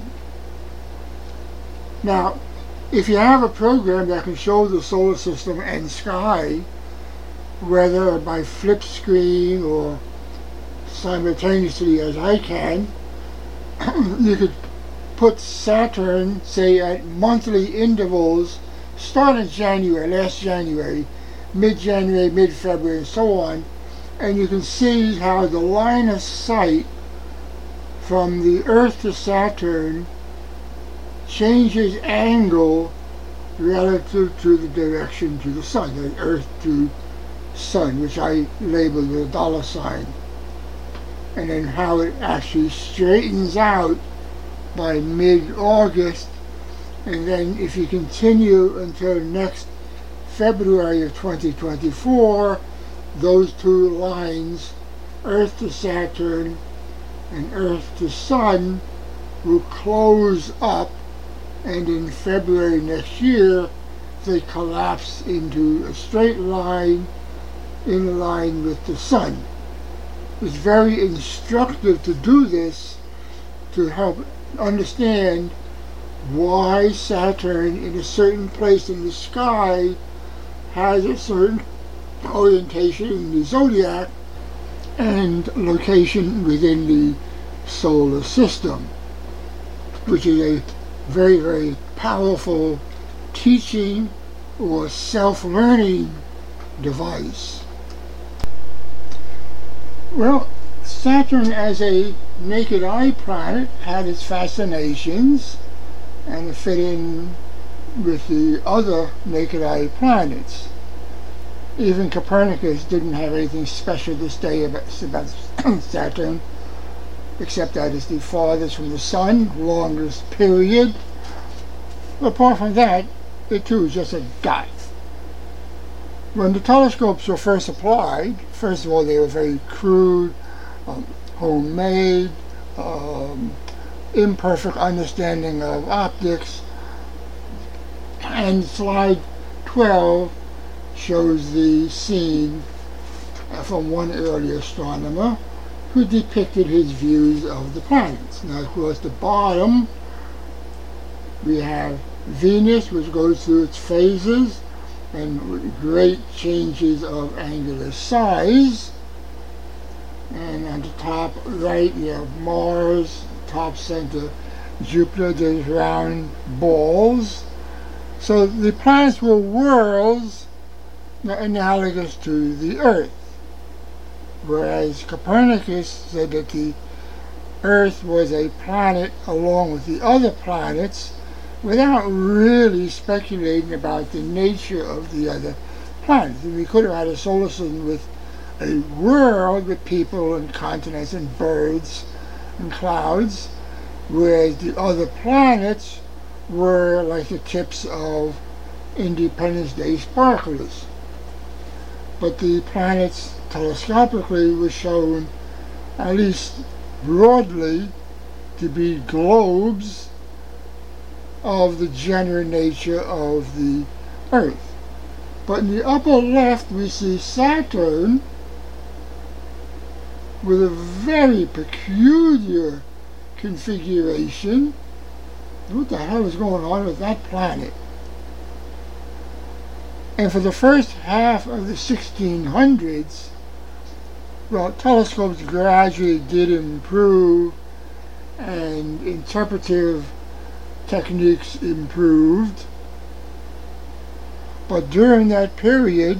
Now, if you have a program that can show the solar system and sky, whether by flip screen or simultaneously as I can, you could put Saturn, say, at monthly intervals, start in January, last January, mid-January, mid-February, and so on, and you can see how the line of sight from the Earth to Saturn changes angle relative to the direction to the sun, the Earth to Sun, which I labeled with a dollar sign, and then how it actually straightens out by mid-August, and then if you continue until next February of twenty twenty-four, those two lines, Earth to Saturn and Earth to Sun, will close up, and in February next year they collapse into a straight line in line with the sun. It's very instructive to do this to help understand why Saturn in a certain place in the sky has a certain orientation in the zodiac and location within the solar system, which is a very, very powerful teaching or self-learning device. Well, Saturn as a naked eye planet had its fascinations, and it fit in with the other naked eye planets. Even Copernicus didn't have anything special to say about, about Saturn, except that it's the farthest from the sun, longest period. Apart from that, it too is just a dot. When the telescopes were first applied, first of all, they were very crude, um, homemade, um, imperfect understanding of optics. And slide twelve shows the scene from one early astronomer who depicted his views of the planets. Now, of course, the bottom we have Venus, which goes through its phases and great changes of angular size. And on the top right, you have Mars, top center, Jupiter, there's round balls. So the planets were worlds analogous to the Earth, whereas Copernicus said that the Earth was a planet along with the other planets without really speculating about the nature of the other planets. We could have had a solar system with a world with people and continents and birds and clouds, whereas the other planets were like the tips of Independence Day sparklers. But the planets telescopically were shown, at least broadly, to be globes of the general nature of the Earth. But in the upper left we see Saturn with a very peculiar configuration. What the hell is going on with that planet? And for the first half of the sixteen hundreds, well, telescopes gradually did improve and interpretive techniques improved. But during that period,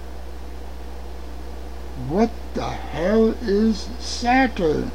what the hell is Saturn?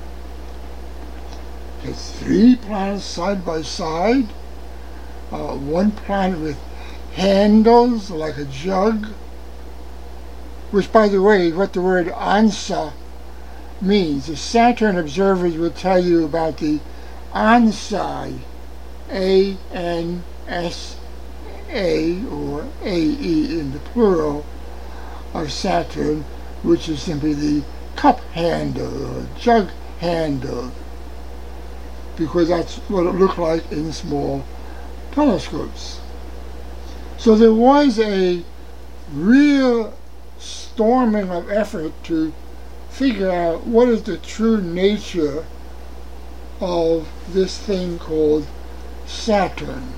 It's three planets side by side, uh, one planet with handles like a jug, which, by the way, is what the word Ansa means. The Saturn observers will tell you about the Ansae, A N S A, or A E in the plural, of Saturn, which is simply the cup handle or jug handle, because that's what it looked like in small telescopes. So there was a real storming of effort to figure out what is the true nature of this thing called Saturn.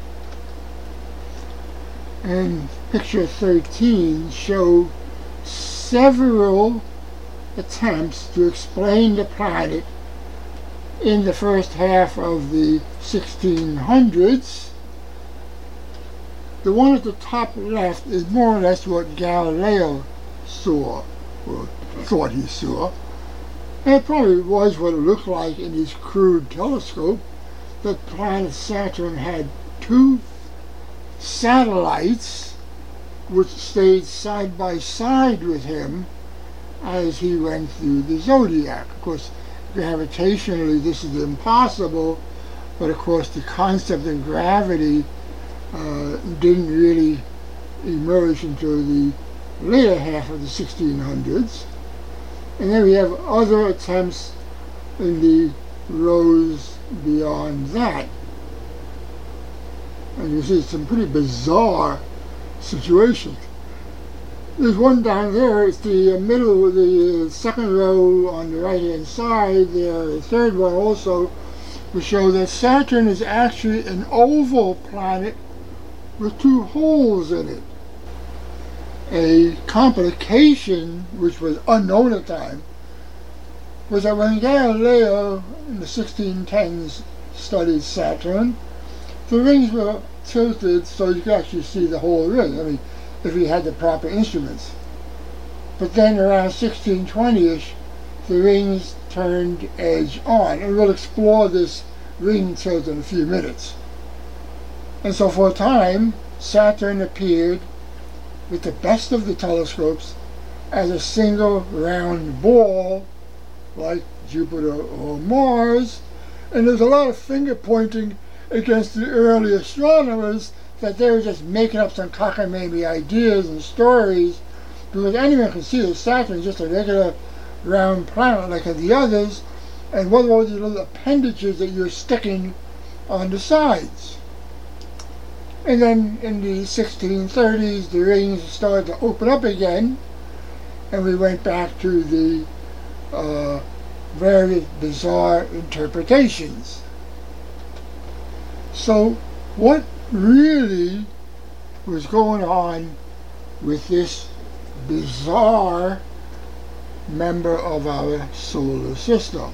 And picture thirteen show several attempts to explain the planet in the first half of the sixteen hundreds. The one at the top left is more or less what Galileo saw, or thought he saw. And it probably was what it looked like in his crude telescope, that planet Saturn had two satellites which stayed side by side with him as he went through the zodiac. Of course, gravitationally this is impossible, but of course the concept of gravity uh, didn't really emerge until the later half of the sixteen hundreds. And then we have other attempts in the rows beyond that. And you see some pretty bizarre situations. There's one down there, it's the middle, the second row on the right hand side there, the third one also, will show that Saturn is actually an oval planet with two holes in it. A complication, which was unknown at the time, was that when Galileo in the sixteen tens studied Saturn, the rings were tilted so you could actually see the whole ring. I mean, if he had the proper instruments. But then around sixteen twenty-ish, the rings turned edge on. And we'll explore this ring tilt in a few minutes. And so for a time, Saturn appeared with the best of the telescopes as a single round ball like Jupiter or Mars. And there's a lot of finger pointing against the early astronomers that they were just making up some cockamamie ideas and stories, because anyone can see that Saturn is just a regular round planet like the others, And what are all these little appendages that you're sticking on the sides? And then in the sixteen thirties, the rings started to open up again, and we went back to the uh, very bizarre interpretations. So what really was going on with this bizarre member of our solar system?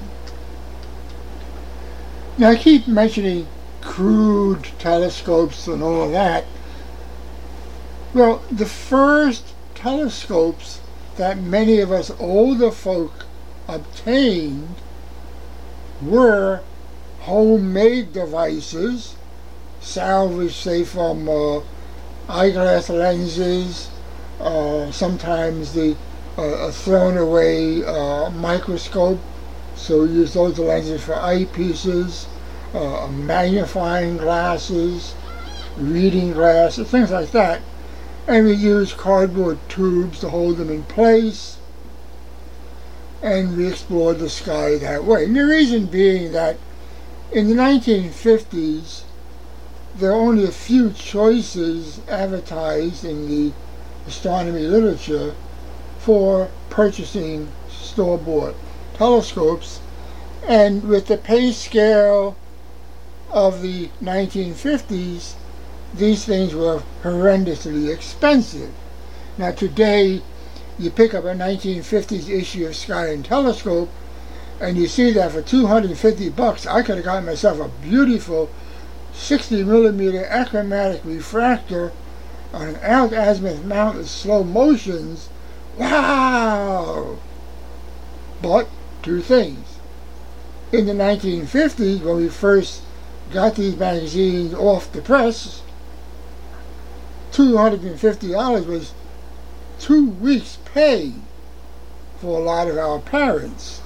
Now, I keep mentioning crude telescopes and all that. Well, the first telescopes that many of us older folk obtained were homemade devices, salvaged, say, from uh, eyeglass lenses, uh, sometimes the uh, a thrown away uh, microscope, so we use those lenses for eyepieces, uh, magnifying glasses, reading glasses, things like that. And we use cardboard tubes to hold them in place, and we explored the sky that way. And the reason being that in the nineteen fifties, there are only a few choices advertised in the astronomy literature for purchasing store-bought telescopes, and with the pay scale of the nineteen fifties, these things were horrendously expensive. Now today, you pick up a nineteen fifties issue of Sky and Telescope, and you see that for two hundred fifty bucks, I could have gotten myself a beautiful sixty millimeter achromatic refractor on an alt-azimuth mount with slow motions. Wow! But two things. In the nineteen fifties, when we first got these magazines off the press, two hundred fifty dollars was two weeks' pay for a lot of our parents.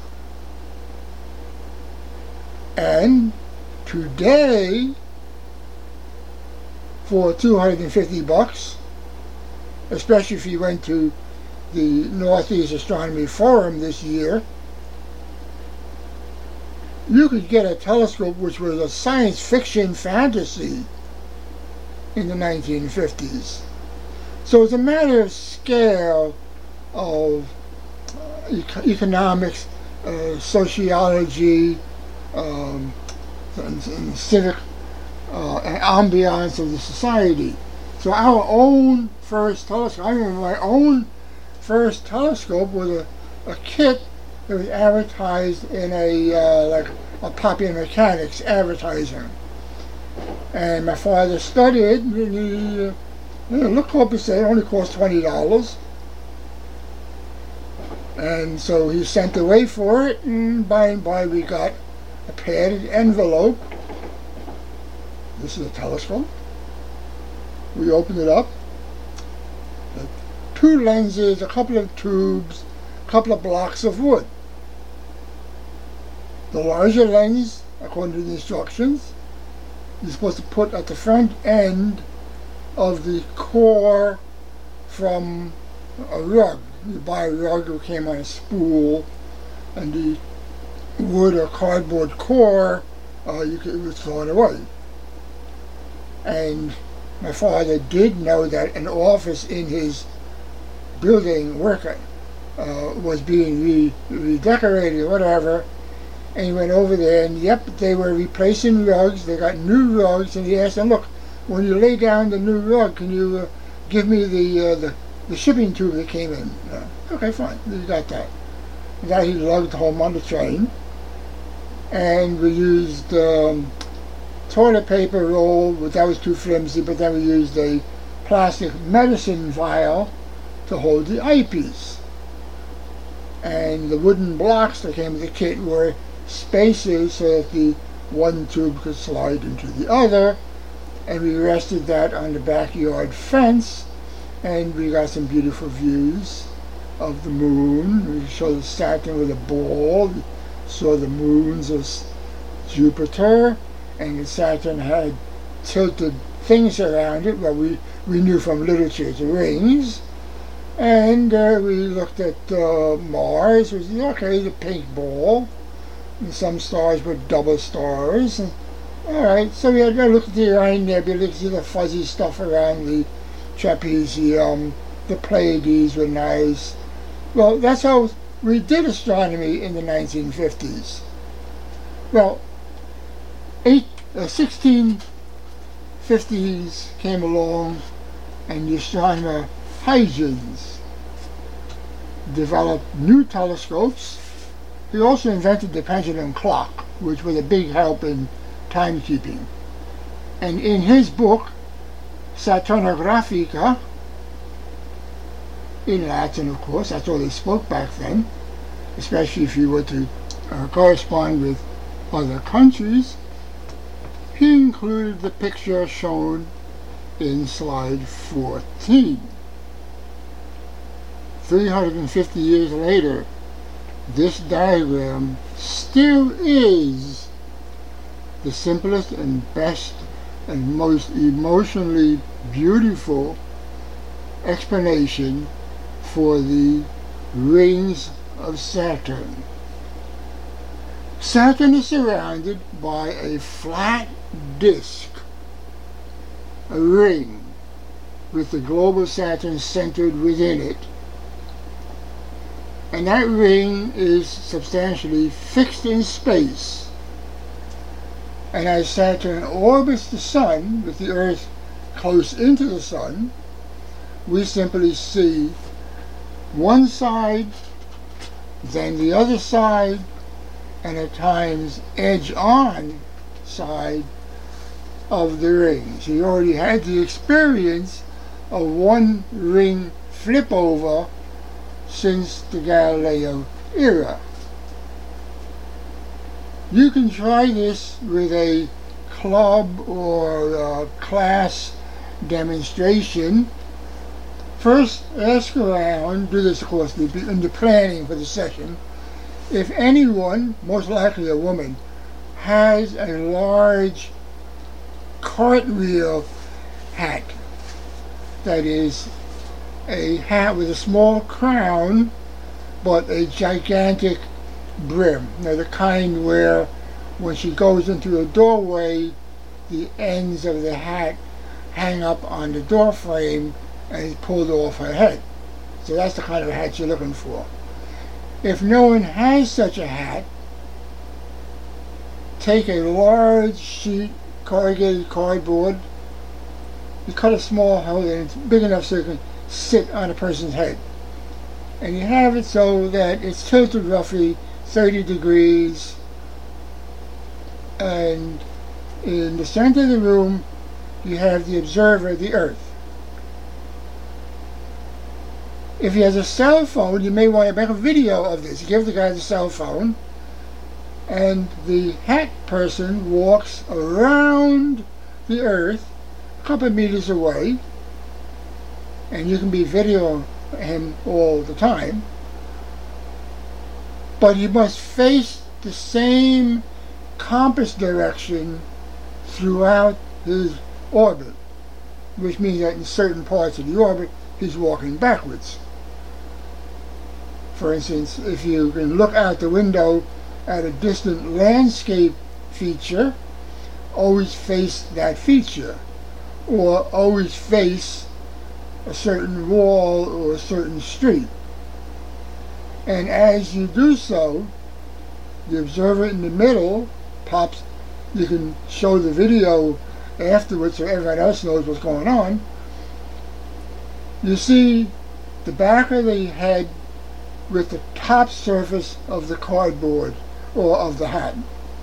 And today, for two hundred fifty bucks, especially if you went to the Northeast Astronomy Forum this year, you could get a telescope which was a science fiction fantasy in the nineteen fifties. So it's a matter of scale of uh, ec- economics, uh, sociology, um, and, and civic uh, and ambiance of the society. So our own first telescope, I remember my own first telescope was a, a kit that was advertised in a uh, like a Popular Mechanics advertising. And my father studied it, and he uh, you know, looked up and said it only cost twenty dollars. And so he sent away for it, and by and by we got a padded envelope. This is a telescope. We opened it up. Two lenses, a couple of tubes, a couple of blocks of wood. The larger lens, according to the instructions, you're supposed to put at the front end of the core from a rug. You buy a rug that came on a spool, and the wood or cardboard core, uh, you could, it was thrown away. And my father did know that an office in his building worker uh, was being re- redecorated or whatever, and he went over there, and yep, they were replacing rugs. They got new rugs, and he asked them, look, when you lay down the new rug, can you uh, give me the, uh, the the shipping tube that came in? Uh, okay, fine, you got that. And that he lugged home on the train, and we used um, toilet paper roll, but that was too flimsy, but then we used a plastic medicine vial to hold the eyepiece. And the wooden blocks that came with the kit were spacers so that the one tube could slide into the other, and we rested that on the backyard fence, and we got some beautiful views of the moon. We showed Saturn with a ball, we saw the moons of Jupiter, and Saturn had tilted things around it, well, we, we knew from literature it's rings. And uh, we looked at uh, Mars, which is okay, the pink ball. And some stars were double stars. And, all right, so we had to look at the Orion Nebula to see the fuzzy stuff around the trapezium. The Pleiades were nice. Well, that's how we did astronomy in the nineteen fifties. Well, eight, uh, sixteen fifties came along, and the astronomer Huygens developed new telescopes. He also invented the pendulum clock, which was a big help in timekeeping. And in his book, Saturnographica, in Latin, of course, that's all they spoke back then, especially if you were to uh, correspond with other countries, he included the picture shown in slide fourteen. three hundred fifty years later, this diagram still is the simplest and best and most emotionally beautiful explanation for the rings of Saturn. Saturn is surrounded by a flat disk, a ring, with the globe of Saturn centered within it. And that ring is substantially fixed in space. And as Saturn orbits the Sun, with the Earth close into the Sun, we simply see one side, then the other side, and at times edge-on side of the ring. So you already had the experience of one ring flip over since the Galileo era. You can try this with a club or a class demonstration. First, ask around, do this of course in the planning for the session, if anyone, most likely a woman, has a large cartwheel hat. That is, a hat with a small crown but a gigantic brim. Now, the kind where when she goes into a doorway, the ends of the hat hang up on the door frame and is pulled off her head. So that's the kind of hat you're looking for. If no one has such a hat, take a large sheet corrugated cardboard, you cut a small hole and it's big enough so it can sit on a person's head. And you have it so that it's tilted roughly thirty degrees, and in the center of the room you have the observer, the Earth. If he has a cell phone, you may want to make a video of this. You give the guy the cell phone, and the hat person walks around the Earth a couple of meters away, and you can be videoing him all the time, but he must face the same compass direction throughout his orbit, which means that in certain parts of the orbit he's walking backwards. For instance, if you can look out the window at a distant landscape feature, always face that feature, or always face a certain wall or a certain street. And as you do so, the observer in the middle pops. You can show the video afterwards so everyone else knows what's going on. You see the back of the head with the top surface of the cardboard or of the hat.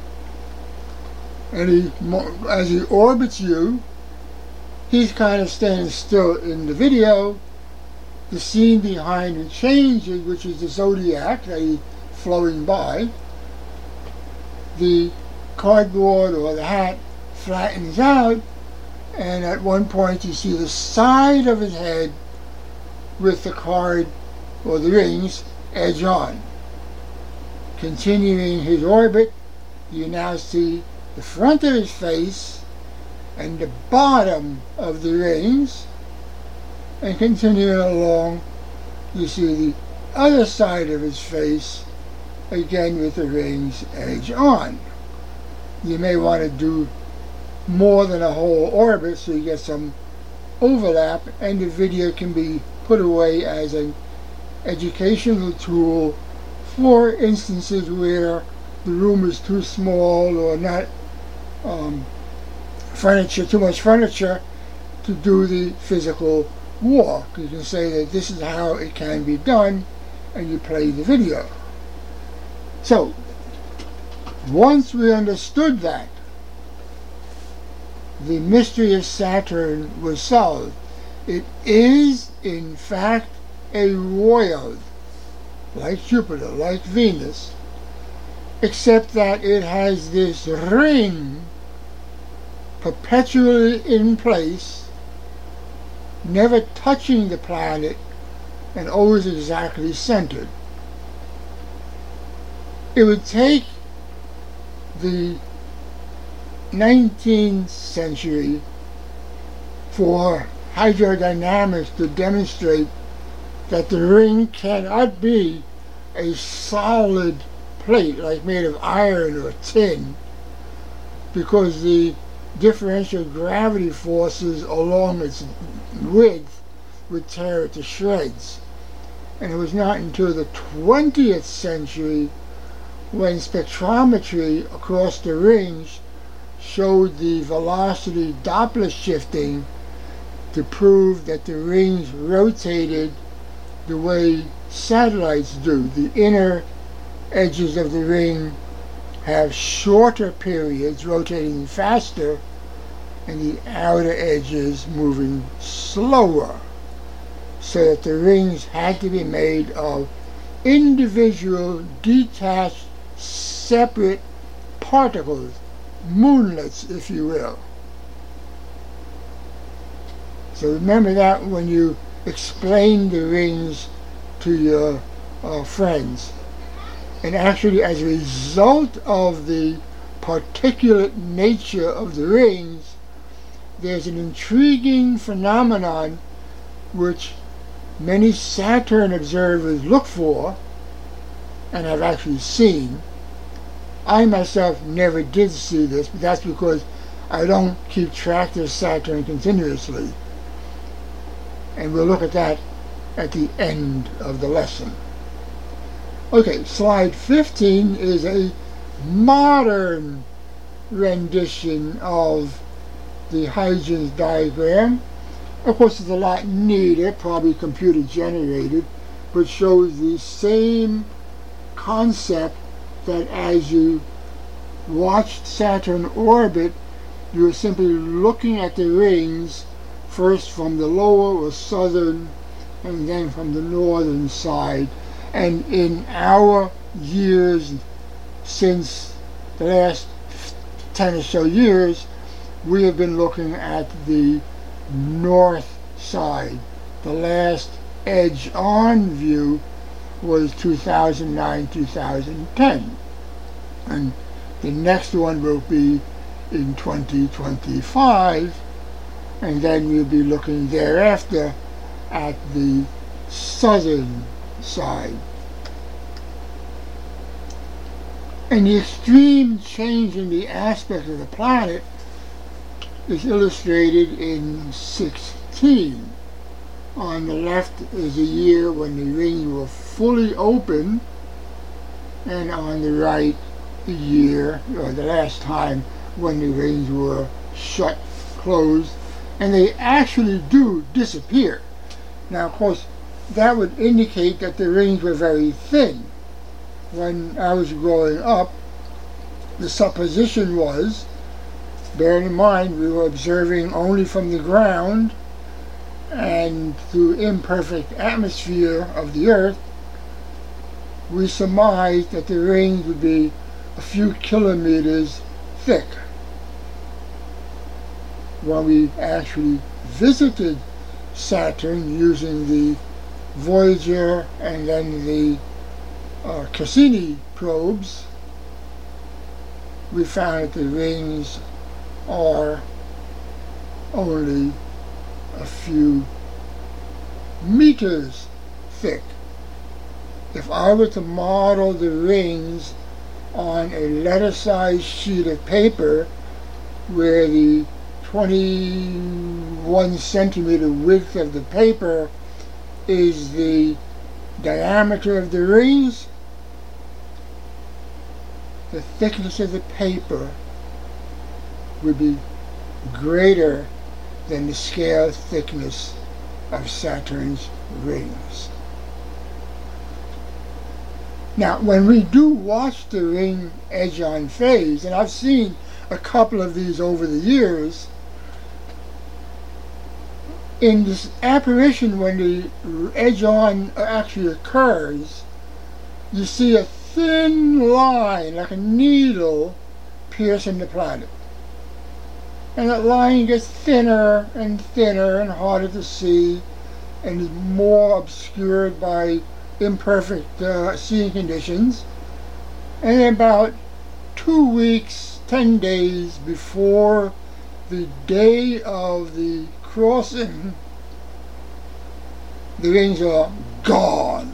And he, as he orbits you, he's kind of standing still in the video. The scene behind him changes, which is the zodiac that he's flowing by. The cardboard or the hat flattens out, and at one point you see the side of his head with the card or the rings edge on. Continuing his orbit, you now see the front of his face and the bottom of the rings, and continuing along you see the other side of his face again with the ring's edge on. You may want to do more than a whole orbit so you get some overlap, and the video can be put away as an educational tool for instances where the room is too small or not um, furniture, too much furniture to do the physical walk. You can say that this is how it can be done, and you play the video. So, once we understood that, the mystery of Saturn was solved. It is, in fact, a royal, like Jupiter, like Venus, except that it has this ring perpetually in place, never touching the planet, and always exactly centered. It would take the nineteenth century for hydrodynamics to demonstrate that the ring cannot be a solid plate like made of iron or tin, because the differential gravity forces along its width would tear it to shreds. And it was not until the twentieth century when spectrometry across the rings showed the velocity Doppler shifting to prove that the rings rotated the way satellites do. The inner edges of the ring have shorter periods rotating faster, and the outer edges moving slower, so that the rings had to be made of individual, detached, separate particles, moonlets, if you will. So remember that when you explain the rings to your uh, friends. And actually, as a result of the particulate nature of the rings, there's an intriguing phenomenon which many Saturn observers look for and have actually seen. I myself never did see this, but that's because I don't keep track of Saturn continuously. And we'll look at that at the end of the lesson. Okay, slide fifteen is a modern rendition of the Huygens diagram. Of course, it's a lot neater, probably computer generated, but shows the same concept that as you watched Saturn orbit, you were simply looking at the rings first from the lower or southern and then from the northern side. And in our years, since the last ten or so years, we have been looking at the north side. The last edge-on view was two thousand nine to two thousand ten. And the next one will be in twenty twenty-five, and then we'll be looking thereafter at the southern side. And the extreme change in the aspect of the planet is illustrated in sixteen. On the left is a year when the rings were fully open, and on the right, the year, or the last time when the rings were shut, closed, and they actually do disappear. Now, of course, that would indicate that the rings were very thin. When I was growing up, the supposition was, bearing in mind we were observing only from the ground and through imperfect atmosphere of the Earth, we surmised that the rings would be a few kilometers thick. When we actually visited Saturn using the Voyager and then the uh, Cassini probes, we found that the rings are only a few meters thick. if I were to model the rings on a letter-sized sheet of paper where the twenty-one centimeter width of the paper is the diameter of the rings, the thickness of the paper would be greater than the scale thickness of Saturn's rings. Now, when we do watch the ring edge-on phase, and I've seen a couple of these over the years, in this apparition when the edge-on actually occurs, you see a thin line, like a needle, piercing the planet. And that line gets thinner and thinner and harder to see, and is more obscured by imperfect uh, seeing conditions. And about two weeks, ten days before the day of the crossing, the rings are gone.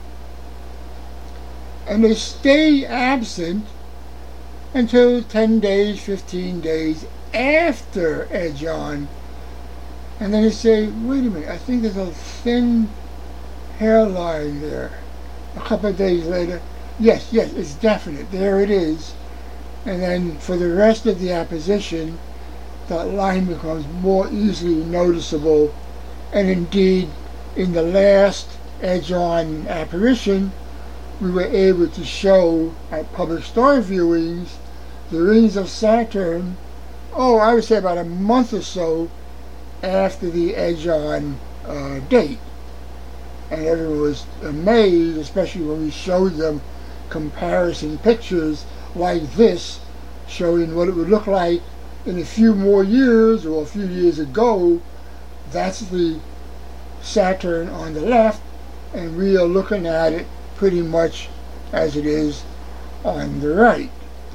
And they stay absent until ten days, fifteen days after edge-on. And then they say, wait a minute, I think there's a thin hairline there. A couple of days later, yes, yes, it's definite, there it is. And then for the rest of the apposition, that line becomes more easily noticeable. And indeed, in the last edge-on apparition, we were able to show at public star viewings the rings of Saturn, oh, I would say about a month or so after the edge-on uh, date. And everyone was amazed, especially when we showed them comparison pictures like this, showing what it would look like in a few more years or a few years ago. That's the Saturn on the left, and we are looking at it pretty much as it is on the right.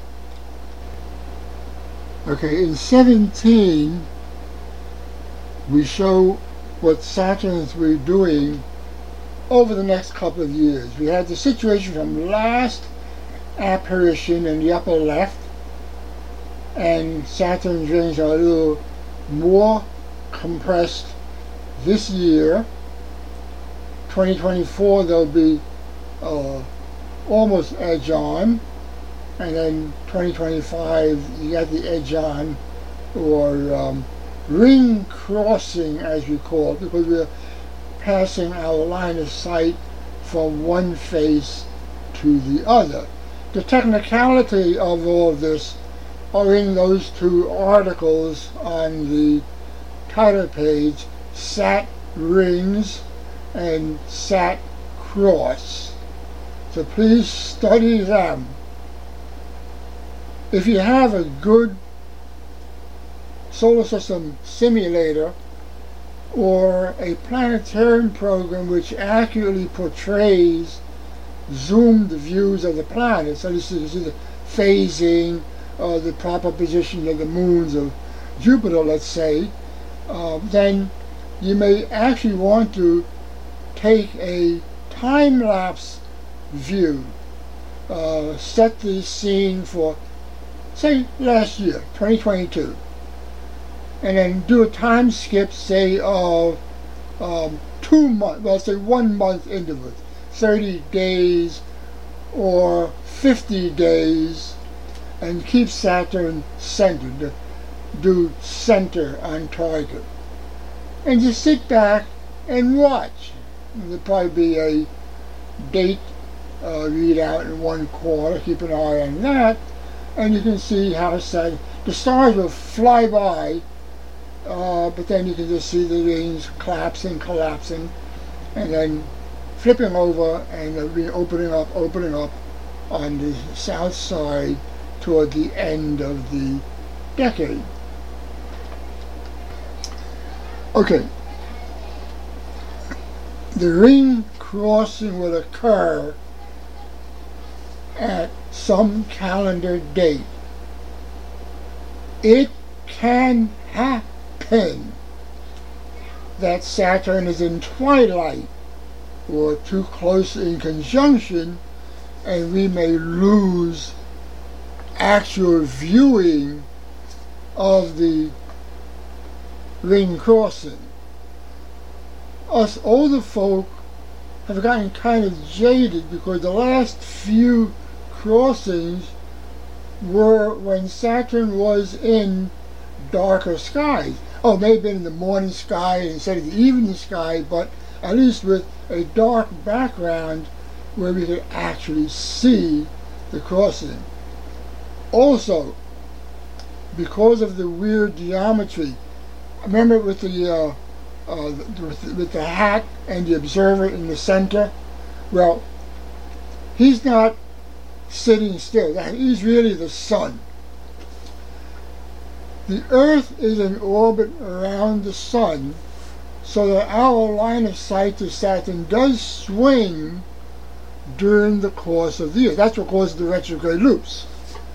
Okay, in seventeen, we show what Saturns were doing over the next couple of years. We had the situation from last apparition in the upper left, and Saturn's rings are a little more compressed this year. twenty twenty-four, they'll be uh, almost edge-on, and then twenty twenty-five, you got the edge-on, or um, ring crossing, as we call it, because we're passing our line of sight from one face to the other. The technicality of all of this are in those two articles on the title page, Sat Rings and Sat Cross. So please study them. If you have a good solar system simulator or a planetarium program which accurately portrays zoomed views of the planets, so this is the phasing, uh, the proper position of the moons of Jupiter, let's say, uh, then you may actually want to take a time-lapse view, uh, set the scene for, say, last year, twenty twenty-two, and then do a time skip, say, of um, two months, well, say one month intervals, thirty days or fifty days, and keep Saturn centered, do center on target. And just sit back and watch. There'll probably be a date uh, readout in one corner, keep an eye on that, and you can see how Saturn, the stars will fly by, uh, but then you can just see the rings collapsing, collapsing, and then flipping over, and they'll be opening up, opening up on the south side toward the end of the decade. Okay. The ring crossing will occur at some calendar date. It can happen that Saturn is in twilight or too close in conjunction, and we may lose actual viewing of the ring crossing. Us older folk have gotten kind of jaded because the last few crossings were when Saturn was in darker skies. Oh, maybe in the morning sky instead of the evening sky, but at least with a dark background where we could actually see the crossing. Also, because of the weird geometry, remember with the uh, uh, with, with the hat and the observer in the center? Well, he's not sitting still. He's really the sun. The Earth is in orbit around the sun, so that our line of sight to Saturn does swing during the course of the year. That's what causes the retrograde loops.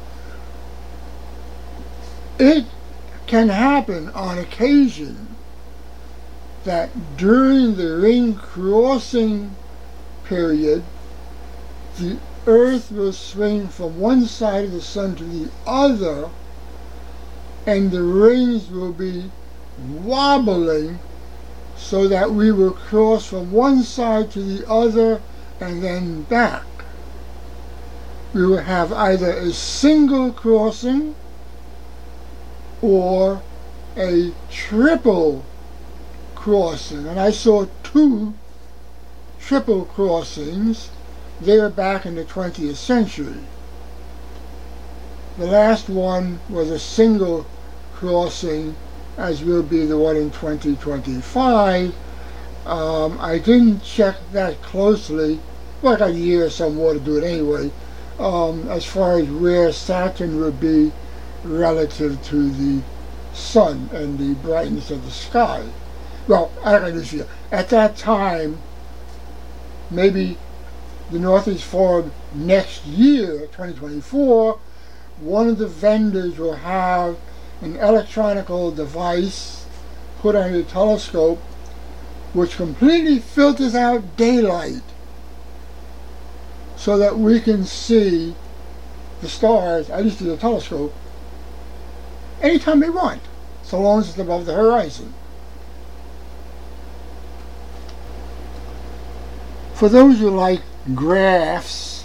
It can happen on occasion that during the ring crossing period, the Earth will swing from one side of the sun to the other, and the rings will be wobbling so that we will cross from one side to the other and then back. We will have either a single crossing or a triple crossing. And I saw two triple crossings. They were back in the twentieth century. The last one was a single crossing, as will be the one in twenty twenty-five. Um, I didn't check that closely, but I got a year or so more to do it anyway, um, as far as where Saturn would be relative to the sun and the brightness of the sky. Well, I got this year. At that time, maybe the Northeast Forum next year, twenty twenty-four, one of the vendors will have an electronical device put on your telescope which completely filters out daylight so that we can see the stars, at least through the telescope, anytime we want, so long as it's above the horizon. For those who like graphs,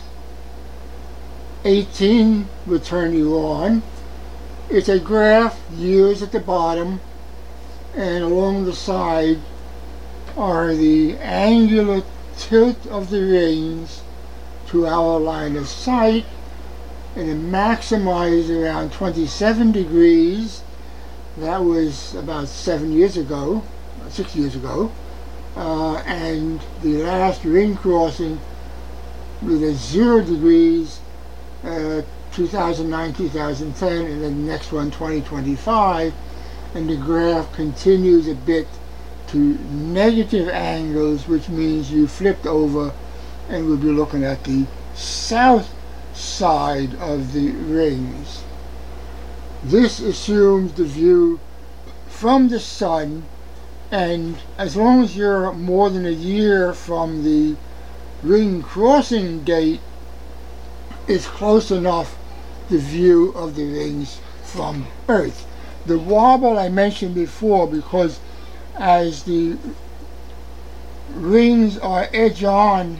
eighteen will turn you on. It's a graph, years at the bottom, and along the side are the angular tilt of the rings to our line of sight, and it maximized around twenty-seven degrees. That was about seven years ago, six years ago. Uh, and the last ring crossing was at zero degrees, uh, two thousand nine, two thousand ten, and then the next one, twenty twenty-five, and the graph continues a bit to negative angles, which means you flipped over and we'll be looking at the south side of the rings. This assumes the view from the sun, and as long as you're more than a year from the ring crossing date, it's close enough the view of the rings from Earth. The wobble I mentioned before, because as the rings are edge on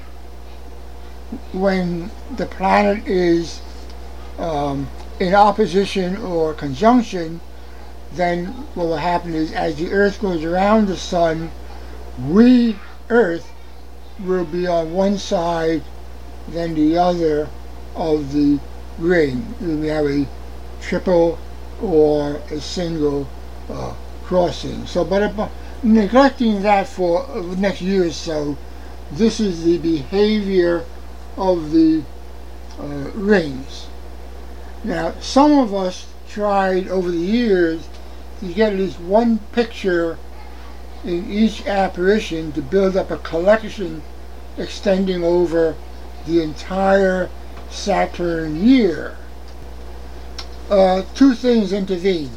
when the planet is um, in opposition or conjunction, then what will happen is as the Earth goes around the sun, we, Earth, will be on one side than the other of the ring. We have a triple or a single uh, crossing. So, but if, uh, neglecting that for uh, the next year or so, this is the behavior of the uh, rings. Now, some of us tried over the years to get at least one picture in each apparition to build up a collection extending over the entire Saturn year. Uh, two things intervene.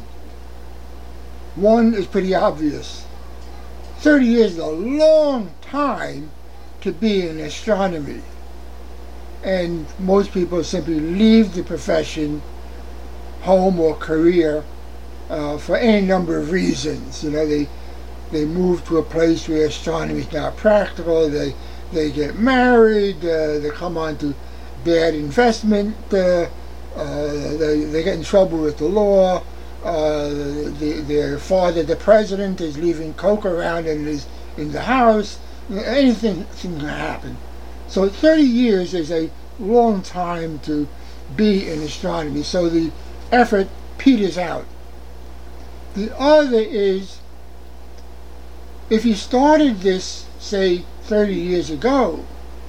One is pretty obvious. thirty years is a long time to be in astronomy. And most people simply leave the profession, home or career, uh, for any number of reasons. You know, they they move to a place where astronomy is not practical. They they get married. Uh, they come onto bad investment. Uh, uh, they they get in trouble with the law. Uh, the, their father, the president, is leaving coke around in his in the house. Anything can happen. So thirty years is a long time to be in astronomy. So the effort peters out. The other is, if you started this, say, thirty years ago,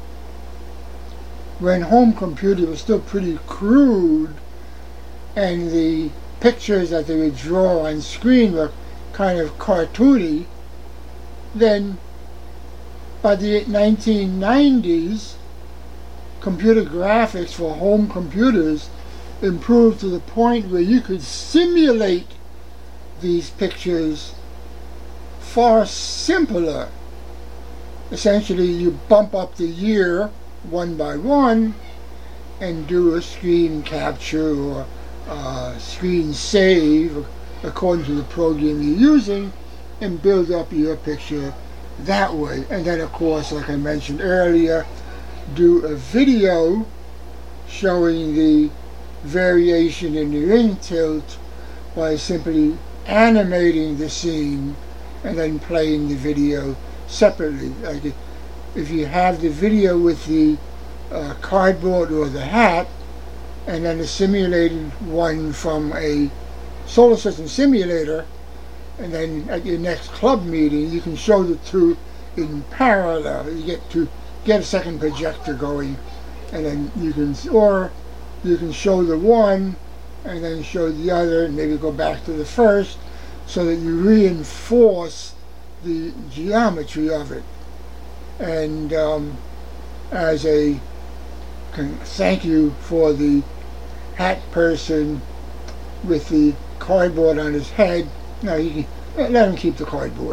when home computing was still pretty crude, and the pictures that they would draw on screen were kind of cartoony, then by the nineteen nineties, computer graphics for home computers improved to the point where you could simulate these pictures far simpler. Essentially, you bump up the year one by one and do a screen capture or uh, screen save according to the program you're using and build up your picture that way. And then, of course, like I mentioned earlier, do a video showing the variation in the ring tilt by simply animating the scene and then playing the video separately. Like if you have the video with the uh, cardboard or the hat, and then a simulated one from a solar system simulator, and then at your next club meeting you can show the two in parallel. You get to get a second projector going, and then you can, or you can show the one and then show the other and maybe go back to the first, so that you reinforce the geometry of it. And um, as a thank you for the hat person with the cardboard on his head, no, you can let him keep the cardboard.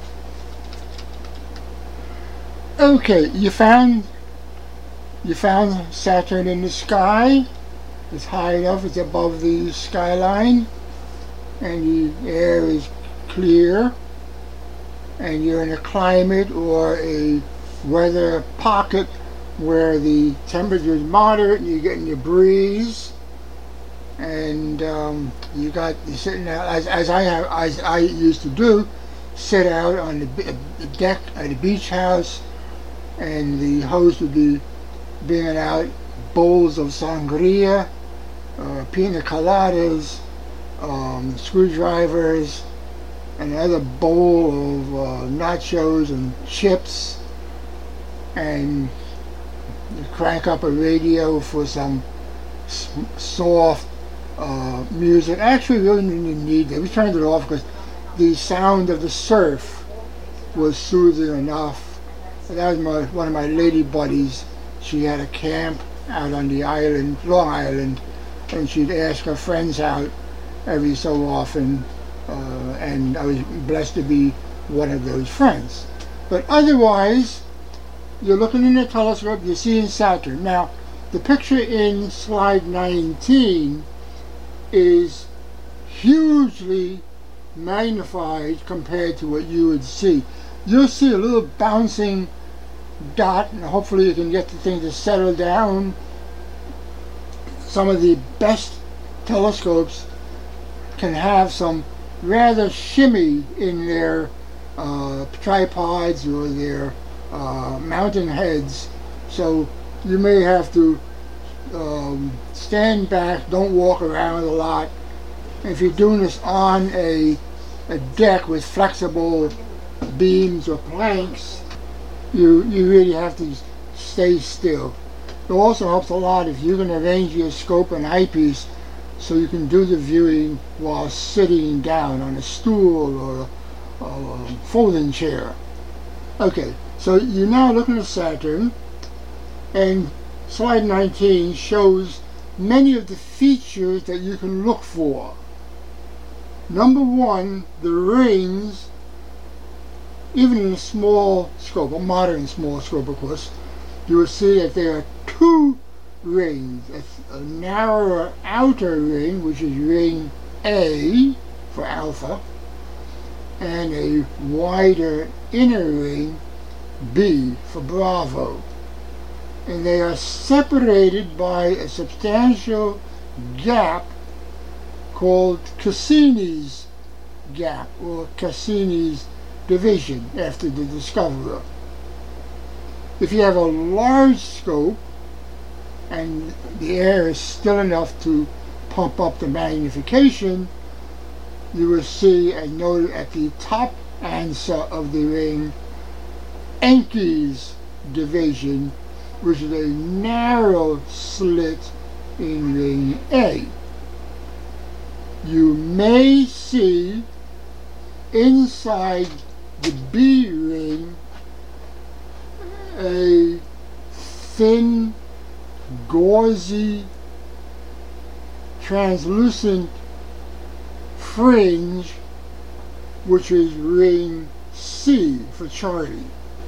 Okay, you found you found Saturn in the sky. It's high enough, it's above the skyline, and the air is clear, and you're in a climate or a weather pocket where the temperature is moderate and you're getting your breeze, and um, you got you're sitting out as, as I have as I used to do, sit out on the, the deck at a beach house, and the host would be bringing out bowls of sangria, uh, pina coladas, um, screwdrivers, and another bowl of uh, nachos and chips, and you crank up a radio for some s soft uh, music. Actually, we really didn't need it. We turned it off because the sound of the surf was soothing enough. And that was my, one of my lady buddies. She had a camp out on the island, Long Island, and she'd ask her friends out every so often, uh, and I was blessed to be one of those friends. But otherwise, you're looking in the telescope, you're seeing Saturn. Now, the picture in slide nineteen is hugely magnified compared to what you would see. You'll see a little bouncing dot, and hopefully you can get the thing to settle down. Some of the best telescopes can have some rather shimmy in their uh, tripods or their uh, mountain heads, so you may have to um, stand back, don't walk around a lot. If you're doing this on a, a deck with flexible beams or planks, you you really have to stay still. It also helps a lot if you can arrange your scope and eyepiece so you can do the viewing while sitting down on a stool or a, a folding chair. Okay, so you're now looking at Saturn, and slide nineteen shows many of the features that you can look for. Number one, the rings even in a small scope, a modern small scope of course, you will see that there are two rings. A, a narrower outer ring, which is ring A for alpha, and a wider inner ring, B for Bravo. And they are separated by a substantial gap called Cassini's gap, or Cassini's division, after the discoverer. If you have a large scope and the air is still enough to pump up the magnification, you will see and note at the top answer of the ring Encke's division, which is a narrow slit in ring A. You may see inside the B ring a thin, gauzy, translucent fringe, which is ring C for Charlie.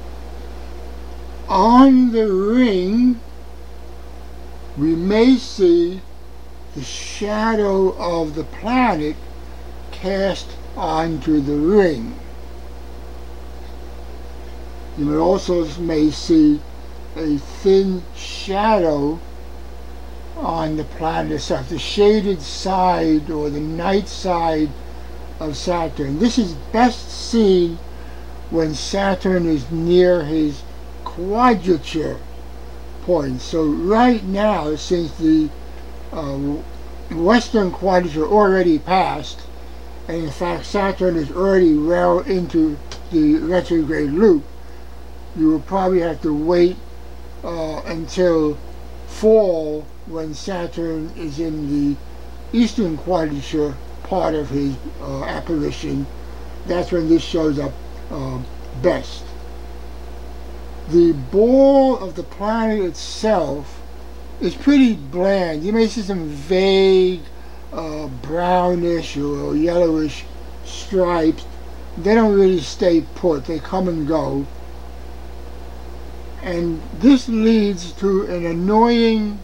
On the ring, we may see the shadow of the planet cast onto the ring. You also may see a thin shadow on the planet itself, the shaded side or the night side of Saturn. This is best seen when Saturn is near his quadrature point. So right now, since the uh, western quadrature already passed, and in fact Saturn is already well into the retrograde loop, you will probably have to wait uh, until fall, when Saturn is in the eastern quadrature part of his uh, apparition. That's when this shows up uh, best. The ball of the planet itself is pretty bland. You may see some vague uh, brownish or yellowish stripes. They don't really stay put. They come and go. And this leads to an annoying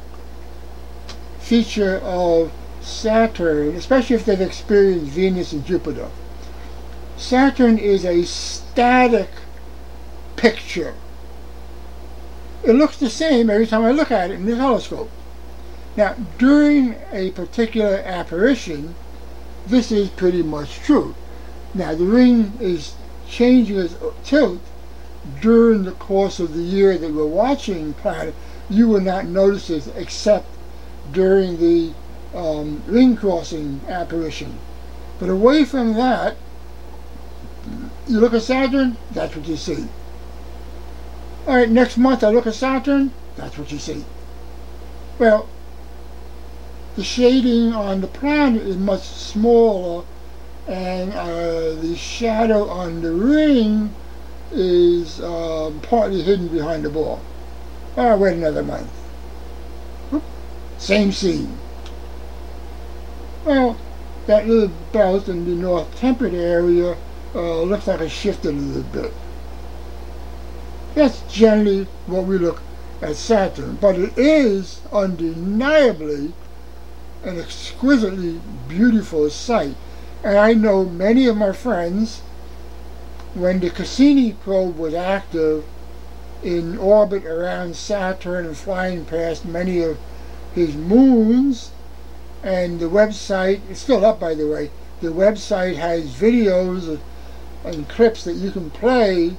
feature of Saturn, especially if they've experienced Venus and Jupiter. Saturn is a static picture. It looks the same every time I look at it in the telescope. Now, during a particular apparition, this is pretty much true. Now, the ring is changing its tilt during the course of the year that we're watching planet. You will not notice it except during the um, ring crossing apparition. But away from that, you look at Saturn, that's what you see. All right, next month I look at Saturn, that's what you see. Well, the shading on the planet is much smaller, and uh, the shadow on the ring is uh, partly hidden behind the ball. I'll wait another month. Whoop. Same scene. Well, that little belt in the north temperate area uh, looks like it shifted a little bit. That's generally what we look at Saturn, but it is undeniably an exquisitely beautiful sight. And I know many of my friends, when the Cassini probe was active in orbit around Saturn and flying past many of his moons, and the website, it's still up by the way, the website has videos and clips that you can play,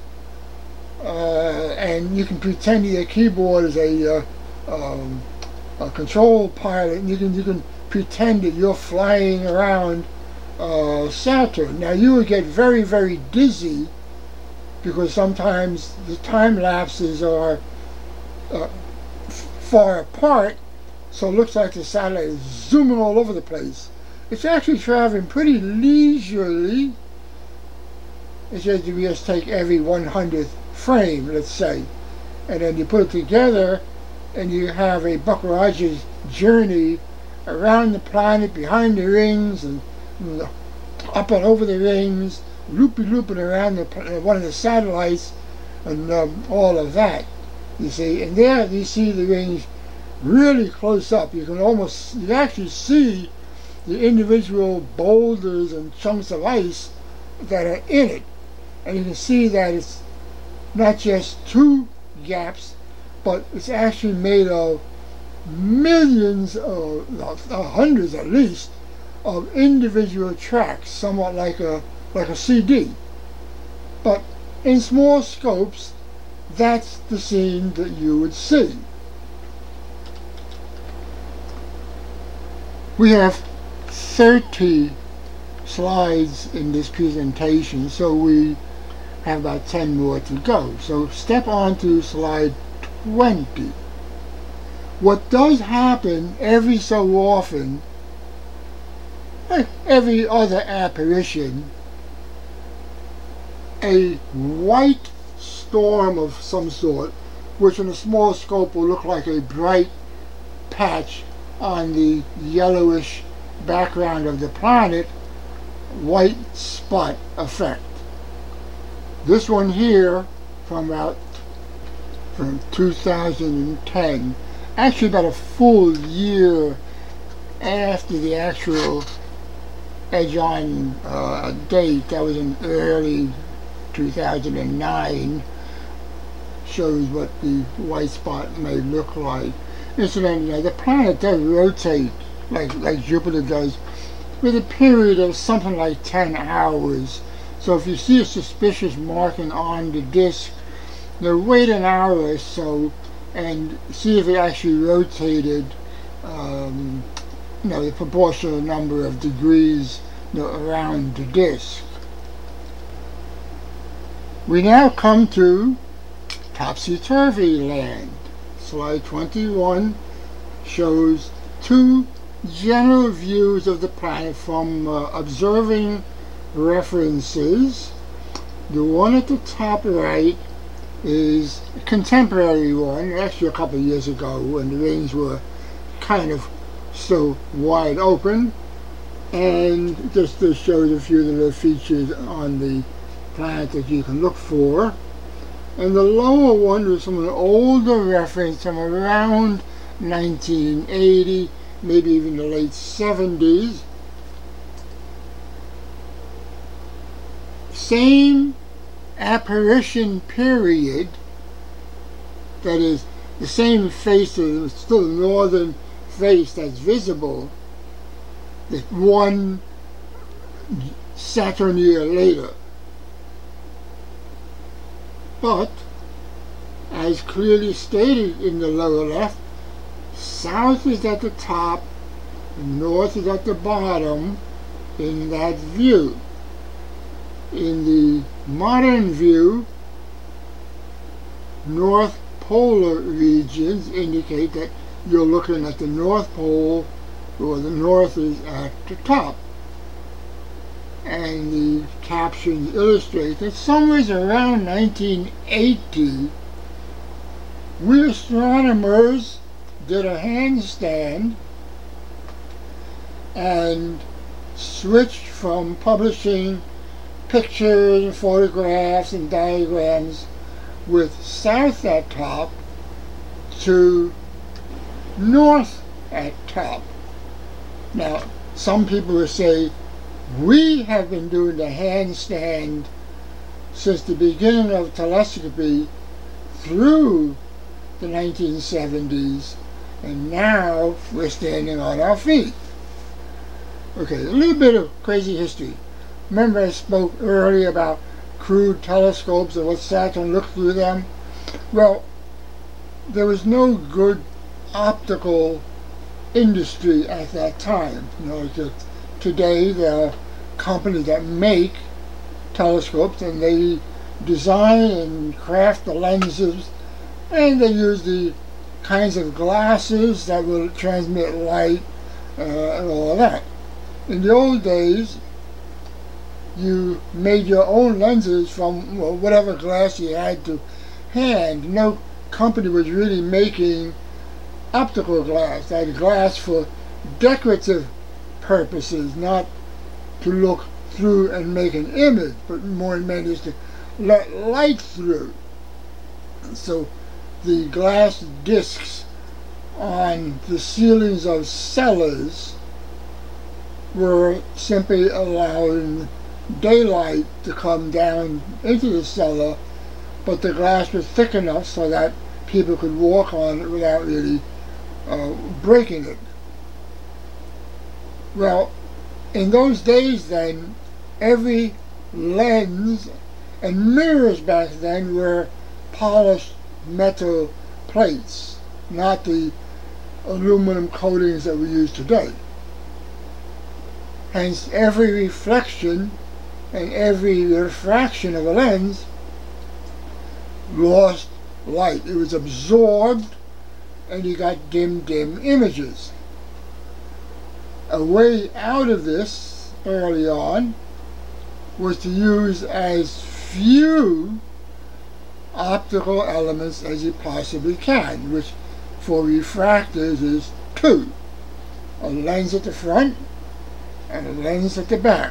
uh, and you can pretend your keyboard is a, uh, um, a control pilot, and you can, you can pretend that you're flying around uh, Saturn. Now you would get very, very dizzy, because sometimes the time lapses are uh, far apart, so it looks like the satellite is zooming all over the place. It's actually traveling pretty leisurely. It's just you just take every one hundredth frame, let's say, and then you put it together, and you have a Buck Rogers journey around the planet, behind the rings, and up and over the rings, loopy-looping around the, one of the satellites and um, all of that, you see. And there you see the rings really close up. You can almost, you actually see the individual boulders and chunks of ice that are in it. And you can see that it's not just two gaps, but it's actually made of millions, of, uh, hundreds at least, of individual tracks, somewhat like a like a C D. But in small scopes, that's the scene that you would see. We have thirty slides in this presentation, so we have about ten more to go. So step on to slide twenty. What does happen every so often, like every other apparition, a white storm of some sort, which in a small scope will look like a bright patch on the yellowish background of the planet, white spot effect. This one here from about from two thousand ten, actually about a full year after the actual edge-on uh, date, that was in early two thousand nine, shows what the white spot may look like. Incidentally, you know, the planet does rotate like like Jupiter does with a period of something like ten hours. So if you see a suspicious marking on the disk, you know, wait an hour or so and see if it actually rotated, um, you know, the proportional number of degrees, you know, around the disk. We now come to topsy-turvy land. Slide twenty-one shows two general views of the planet from uh, observing references. The one at the top right is a contemporary one, actually a couple of years ago when the rings were kind of still wide open, and just to show you a few of the little features on the planet that you can look for. And the lower one was from an older reference from around nineteen eighty, maybe even the late seventies. Same apparition period, that is, the same face, the still northern face that's visible, that one Saturn year later. But, as clearly stated in the lower left, south is at the top, north is at the bottom in that view. In the modern view, north polar regions indicate that you're looking at the North Pole, or the north is at the top. And the captions illustrate that somewhere around nineteen eighty, we astronomers did a handstand and switched from publishing pictures and photographs and diagrams with south at top to north at top. Now, some people will say, we have been doing the handstand since the beginning of telescopy through the nineteen seventies, and now we're standing on our feet. Okay, a little bit of crazy history. Remember I spoke earlier about crude telescopes and what Saturn looked through them? Well, there was no good optical industry at that time. You know, just today there are companies that make telescopes and they design and craft the lenses, and they use the kinds of glasses that will transmit light uh, and all of that. In the old days, you made your own lenses from, well, whatever glass you had to hand. No company was really making optical glass. They had glass for decorative purposes, not to look through and make an image, but more meant is to let light through. So the glass discs on the ceilings of cellars were simply allowing daylight to come down into the cellar, but the glass was thick enough so that people could walk on it without really uh, breaking it. Well, in those days then, every lens and mirrors back then were polished metal plates, not the aluminum coatings that we use today. Hence, every reflection and every refraction of a lens lost light. It was absorbed, and you got dim, dim images. A way out of this early on was to use as few optical elements as you possibly can, which for refractors is two. A lens at the front and a lens at the back.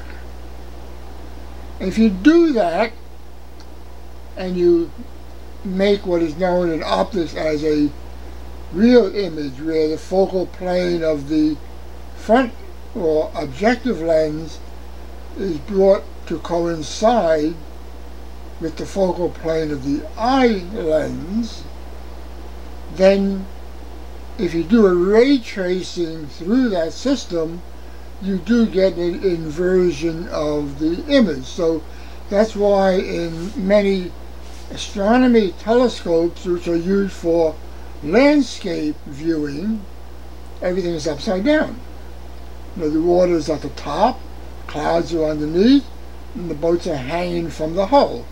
If you do that, and you make what is known in optics as a real image, where the focal plane of the front or objective lens is brought to coincide with the focal plane of the eye lens, then if you do a ray tracing through that system, you do get an inversion of the image. So that's why in many astronomy telescopes, which are used for landscape viewing, everything is upside down. You know, the water is at the top, clouds are underneath, and the boats are hanging from the hull.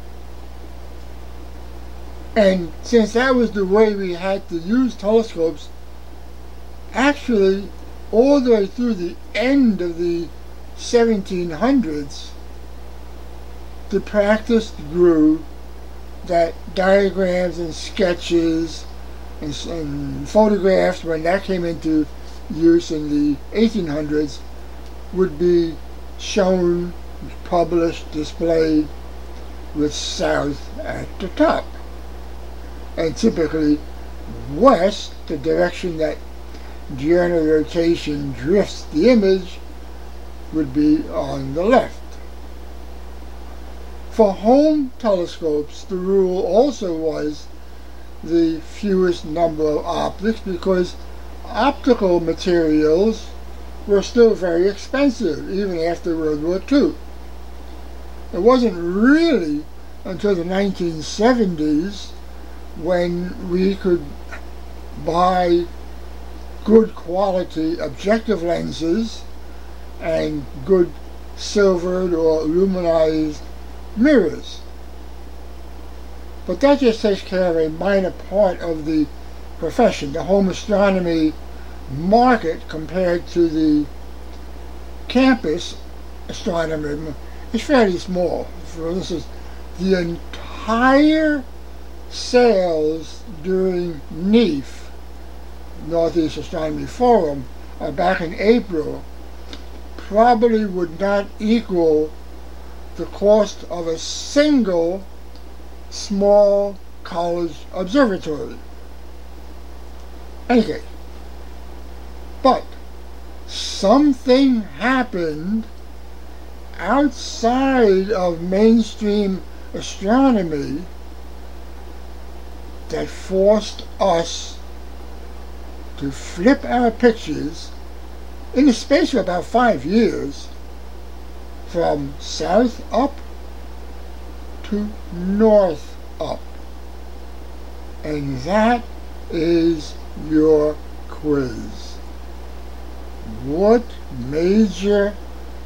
And since that was the way we had to use telescopes, actually, all the way through the end of the seventeen hundreds, the practice grew that diagrams and sketches and, and photographs, when that came into use in the eighteen hundreds, would be shown, published, displayed with south at the top. And typically west, the direction that diurnal rotation drifts the image, would be on the left. For home telescopes, the rule also was the fewest number of optics, because optical materials were still very expensive even after World War Two. It wasn't really until the nineteen seventies when we could buy good quality objective lenses and good silvered or aluminized mirrors. But that just takes care of a minor part of the profession. The home astronomy market compared to the campus astronomy is fairly small. For instance, the entire sales during N E F, Northeast Astronomy Forum, uh, back in April, probably would not equal the cost of a single small college observatory. Okay, but something happened outside of mainstream astronomy that forced us to flip our pictures in the space of about five years from south up to north up. And that is your quiz. What major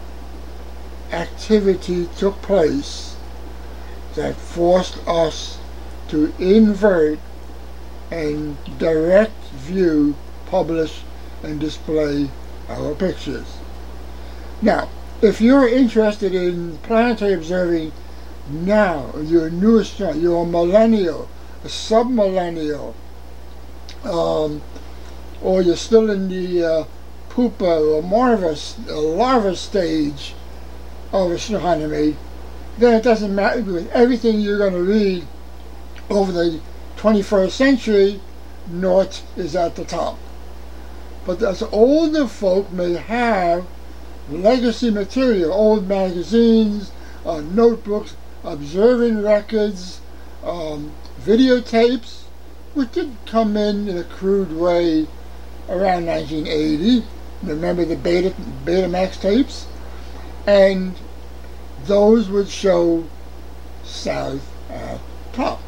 activity took place that forced us to invert and direct view, publish, and display our pictures? Now, if you're interested in planetary observing now, you're a new astronomer, you're a millennial, a submillennial, um, or you're still in the uh, pupa or larva, uh, larva stage, of astronomy, then it doesn't matter, because everything you're going to read over the twenty-first century, north is at the top. But as older folk may have legacy material, old magazines, uh, notebooks, observing records, um, videotapes, which did come in in a crude way around nineteen eighty. Remember the Beta, Betamax tapes? And those would show south at top.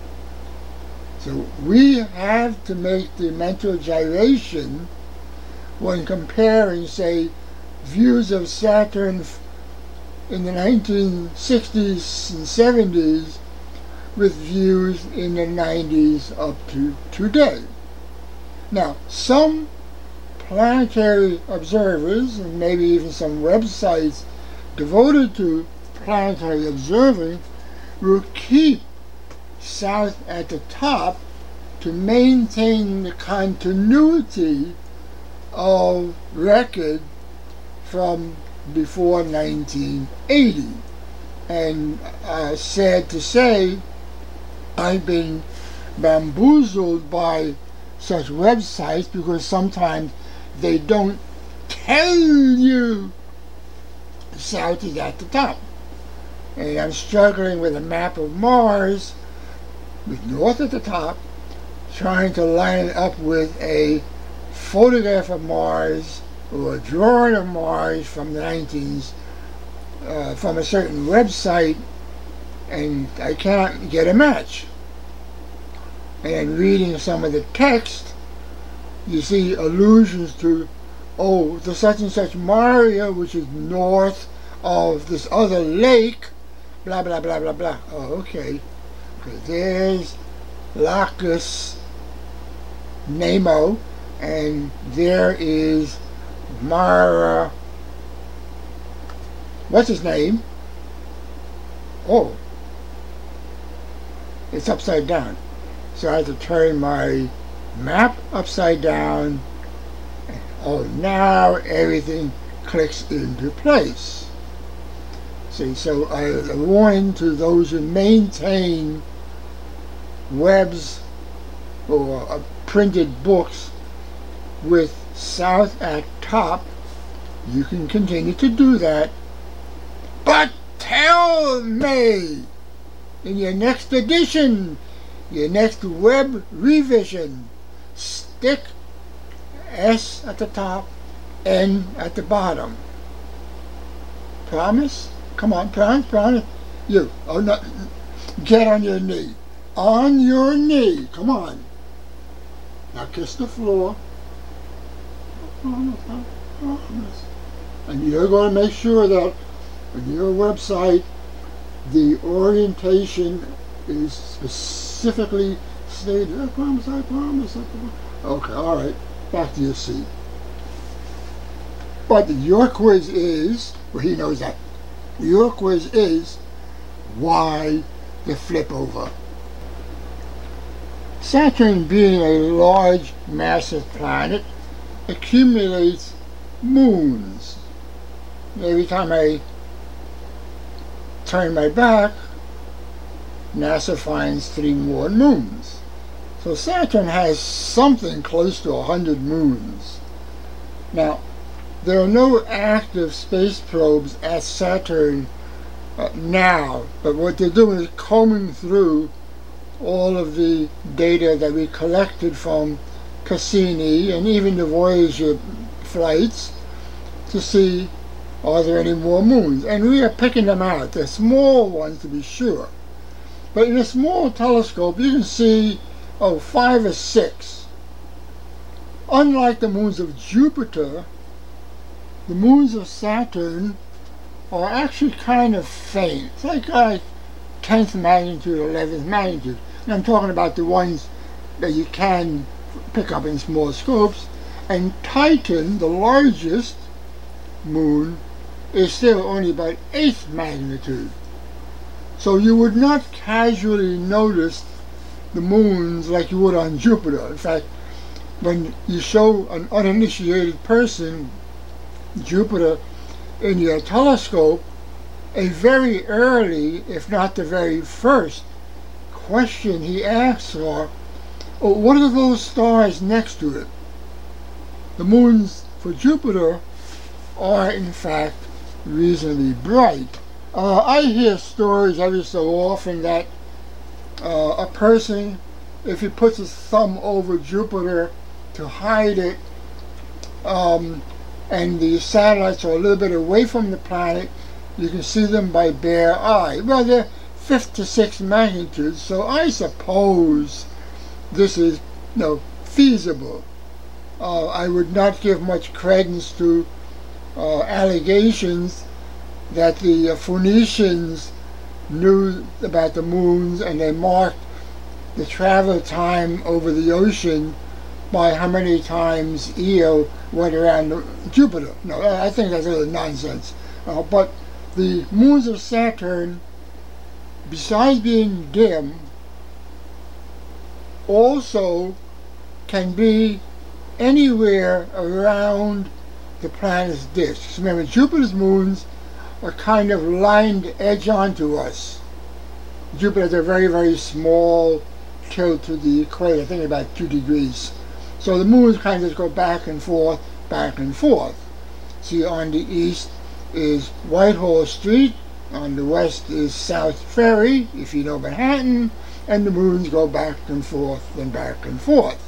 So we have to make the mental gyration when comparing, say, views of Saturn in the nineteen sixties and seventies with views in the nineties up to today. Now, some planetary observers, and maybe even some websites devoted to planetary observing, will keep south at the top to maintain the continuity of record from before nineteen eighty. And uh, sad to say, I've been bamboozled by such websites because sometimes they don't tell you south is at the top. And I'm struggling with a map of Mars with north at the top, trying to line it up with a photograph of Mars or a drawing of Mars from the nineteens uh, from a certain website, and I can't get a match. And reading some of the text, you see allusions to, oh, the such and such Maria, which is north of this other lake, blah, blah, blah, blah, blah. Oh, okay. Okay, there's Lacus Nemo, and there is Mara, what's his name? Oh, it's upside down. So I have to turn my map upside down. Oh, now everything clicks into place. See, so I warn to those who maintain webs or uh, printed books with south at top, you can continue to do that. But tell me, in your next edition, your next web revision, stick S at the top, N at the bottom. Promise? Come on, promise, promise. You, oh no, get on your knee. On your knee, come on. Now kiss the floor. Promise, I promise. And you're going to make sure that on your website, the orientation is specifically stated. I promise, I promise, I promise. Okay, all right, back to your seat. But your quiz is, well, he knows that. Your quiz is, why the flip over? Saturn, being a large, massive planet, accumulates moons. Every time I turn my back, NASA finds three more moons. So Saturn has something close to a hundred moons. Now, there are no active space probes at Saturn uh, now, but what they're doing is combing through all of the data that we collected from Cassini and even the Voyager flights to see, are there any more moons? And we are picking them out. They're small ones to be sure. But in a small telescope you can see, oh, five or six. Unlike the moons of Jupiter, the moons of Saturn are actually kind of faint. It's like uh, tenth magnitude, eleventh magnitude. And I'm talking about the ones that you can pick up in small scopes. And Titan, the largest moon, is still only about eighth magnitude. So you would not casually notice the moons like you would on Jupiter. In fact, when you show an uninitiated person Jupiter in your telescope, a very early, if not the very first, question he asks are, oh, what are those stars next to it? The moons for Jupiter are, in fact, reasonably bright. Uh, I hear stories every so often that uh, a person, if he puts his thumb over Jupiter to hide it, um, and the satellites are a little bit away from the planet, you can see them by bare eye. Well, they're fifth to sixth magnitude, so I suppose this is, you know, feasible. Uh, I would not give much credence to uh, allegations that the uh, Phoenicians knew about the moons and they marked the travel time over the ocean by how many times Io went around Jupiter. No, I think that's a little nonsense. Uh, but the moons of Saturn, besides being dim, also can be anywhere around the planet's disk. So remember, Jupiter's moons are kind of lined edge onto us. Jupiter has a very, very small tilt to the equator, I think about two degrees. So the moons kind of just go back and forth, back and forth. See, on the east is Whitehall Street, on the west is South Ferry, if you know Manhattan, and the moons go back and forth and back and forth.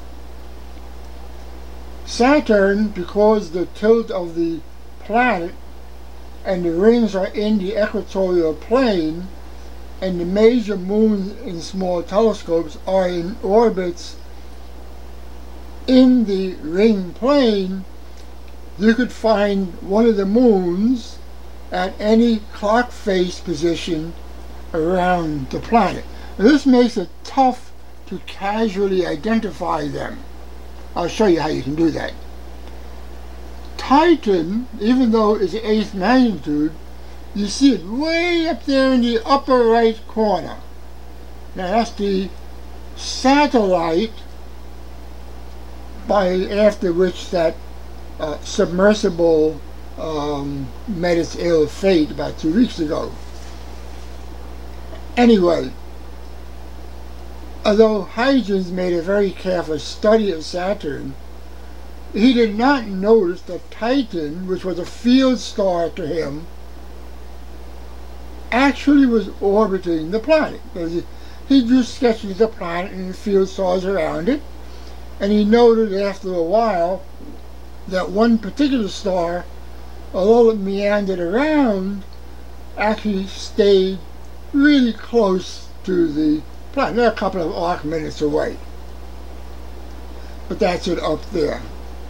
Saturn, because the tilt of the planet and the rings are in the equatorial plane, and the major moons in small telescopes are in orbits in the ring plane, you could find one of the moons at any clock face position around the planet. Now, this makes it tough to casually identify them. I'll show you how you can do that. Titan, even though it's eighth magnitude, you see it way up there in the upper right corner. Now that's the satellite by after which that uh, submersible um, met its ill fate about two weeks ago. Anyway, although Huygens made a very careful study of Saturn, he did not notice that Titan, which was a field star to him, actually was orbiting the planet. He drew sketches of the planet and the field stars around it, and he noted after a while that one particular star, although it meandered around, actually stayed really close to the planet. They're a couple of arc minutes away. But that's it up there.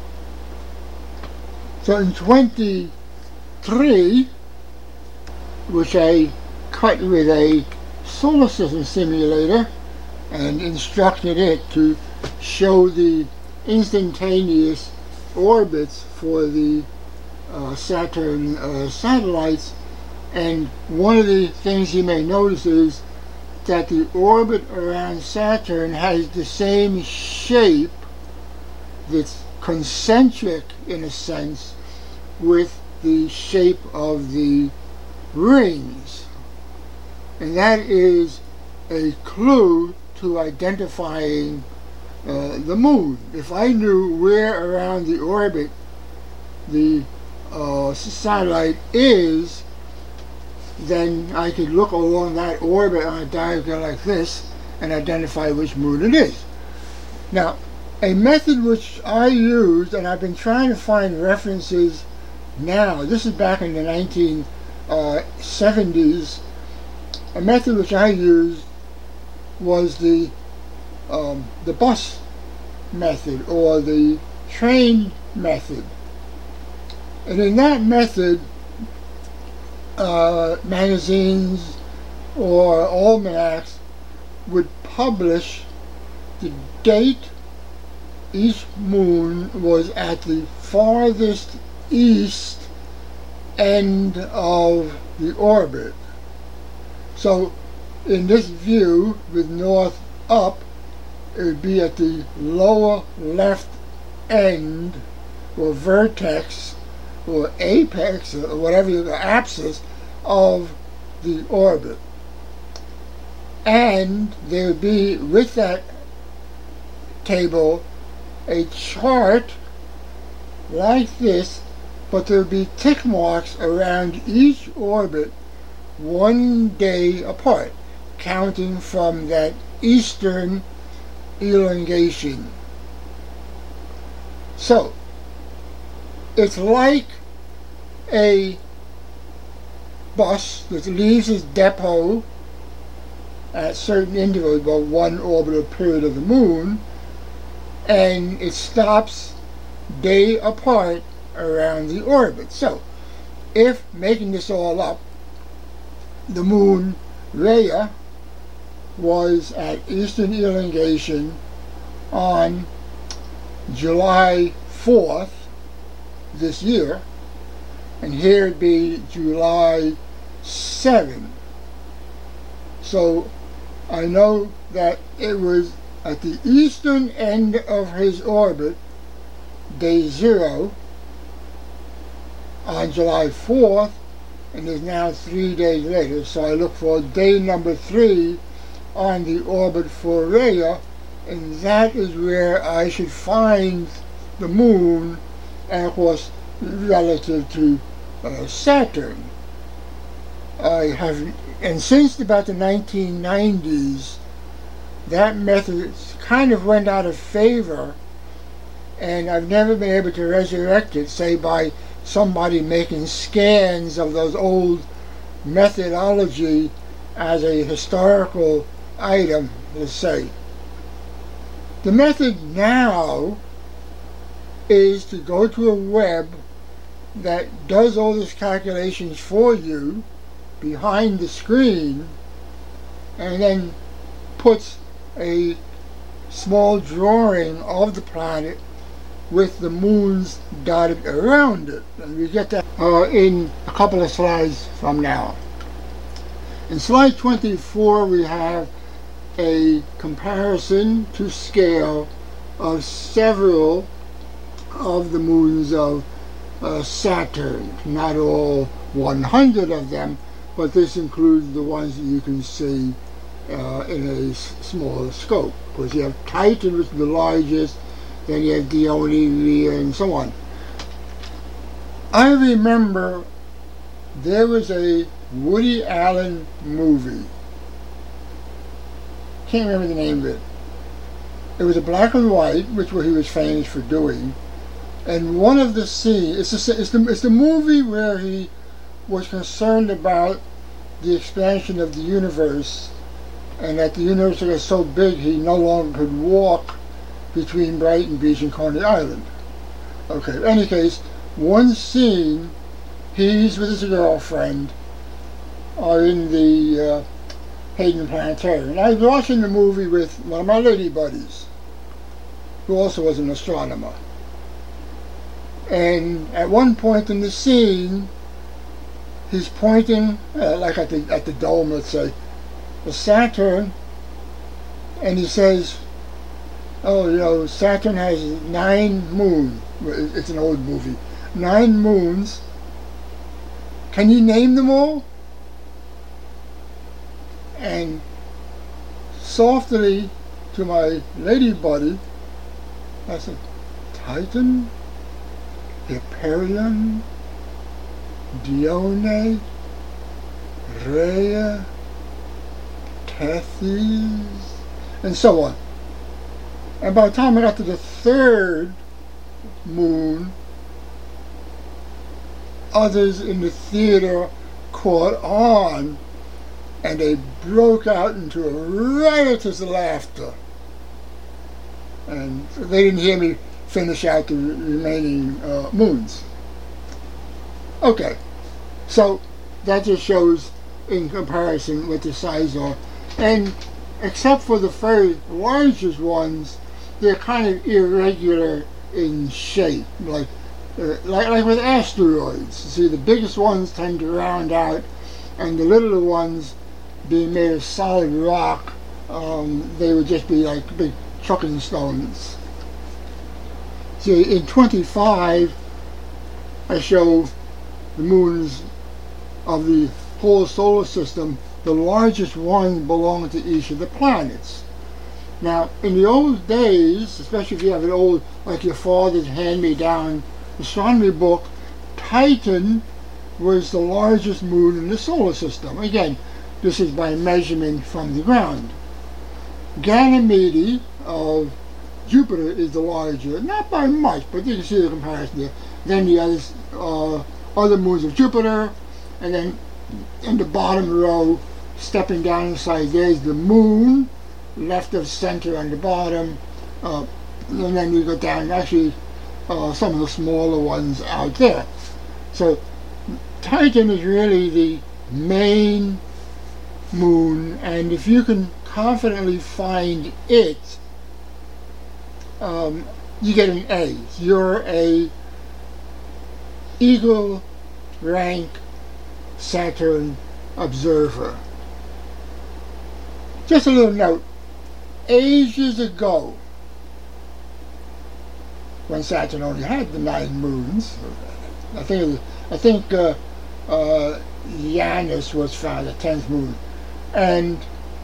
So in twenty-three, which I cut with a solar system simulator and instructed it to show the instantaneous orbits for the uh, Saturn uh, satellites, and one of the things you may notice is that the orbit around Saturn has the same shape, that's concentric in a sense with the shape of the rings, and that is a clue to identifying uh, the moon. If I knew where around the orbit the uh, satellite is, then I could look along that orbit on a diagram like this and identify which moon it is. Now, a method which I used, and I've been trying to find references now, this is back in the nineteen seventies, a method which I used was the um, the bus method or the train method. And in that method, uh, magazines or almanacs would publish the date each moon was at the farthest east end of the orbit. So in this view, with north up, it would be at the lower left end or vertex or apex or whatever you call apsis of the orbit. And there would be, with that table, a chart like this, but there would be tick marks around each orbit one day apart, counting from that eastern elongation. So, it's like a bus that leaves its depot at certain intervals, about one orbital period of the moon, and it stops day apart around the orbit. So, if, making this all up, the moon Rhea was at eastern elongation on July fourth this year, and here it'd be July seventh. So I know that it was at the eastern end of his orbit, day zero, on July fourth, and is now three days later. So I look for day number three on the orbit for Rhea, and that is where I should find the moon, and of course relative to uh, Saturn. I have, and since about the nineteen nineties, that method kind of went out of favor, and I've never been able to resurrect it, say by somebody making scans of those old methodology as a historical item, let's say. The method now is to go to a web that does all these calculations for you behind the screen, and then puts a small drawing of the planet with the moons dotted around it. And we get that uh, in a couple of slides from now. In slide twenty-four we have a comparison to scale of several of the moons of uh, Saturn. Not all one hundred of them, but this includes the ones that you can see uh, in a s smaller scope. Because you have Titan, which is the largest, then you have Dione, Rhea, and so on. I remember there was a Woody Allen movie. Can't remember the name of it. It was a black and white, which what he was famous for doing. And one of the scenes, it's, a, it's, the, it's the movie where he was concerned about the expansion of the universe, and that the universe got so big he no longer could walk between Brighton Beach and Coney Island. Okay, in any case, one scene, he's with his girlfriend are in the uh, Hayden Planetarium. And I was watching the movie with one of my lady buddies, who also was an astronomer. And at one point in the scene, he's pointing, uh, like at the, at the dome, let's say, the Saturn, and he says, oh, you know, Saturn has nine moons. It's an old movie. Nine moons. Can you name them all? And softly to my lady buddy, I said, Titan, Hyperion, Dione, Rhea, Tethys, and so on. And by the time I got to the third moon, others in the theater caught on, and they broke out into a riotous laughter. And they didn't hear me finish out the remaining uh, moons. Okay, so that just shows in comparison what the size are. And except for the very largest ones, they're kind of irregular in shape, like uh, like, like with asteroids. See, the biggest ones tend to round out, and the littler ones, being made of solid rock, um, they would just be like big chucking stones. See, in twenty-five, I show the moons of the whole solar system, the largest ones belong to each of the planets. Now, in the old days, especially if you have an old, like your father's hand-me-down astronomy book, Titan was the largest moon in the solar system. Again, this is by measurement from the ground. Ganymede of Jupiter is the larger, not by much, but you can see the comparison there. Then the others, uh, other moons of Jupiter, and then in the bottom row, stepping down inside, there's the moon, left of center on the bottom, uh, and then you go down, actually uh, some of the smaller ones out there. So Titan is really the main moon, and if you can confidently find it, um, you get an A. You're a Eagle rank Saturn observer. Just a little note, ages ago, when Saturn only had the nine moons, I think it was, I think uh, uh, Janus was found, the tenth moon, and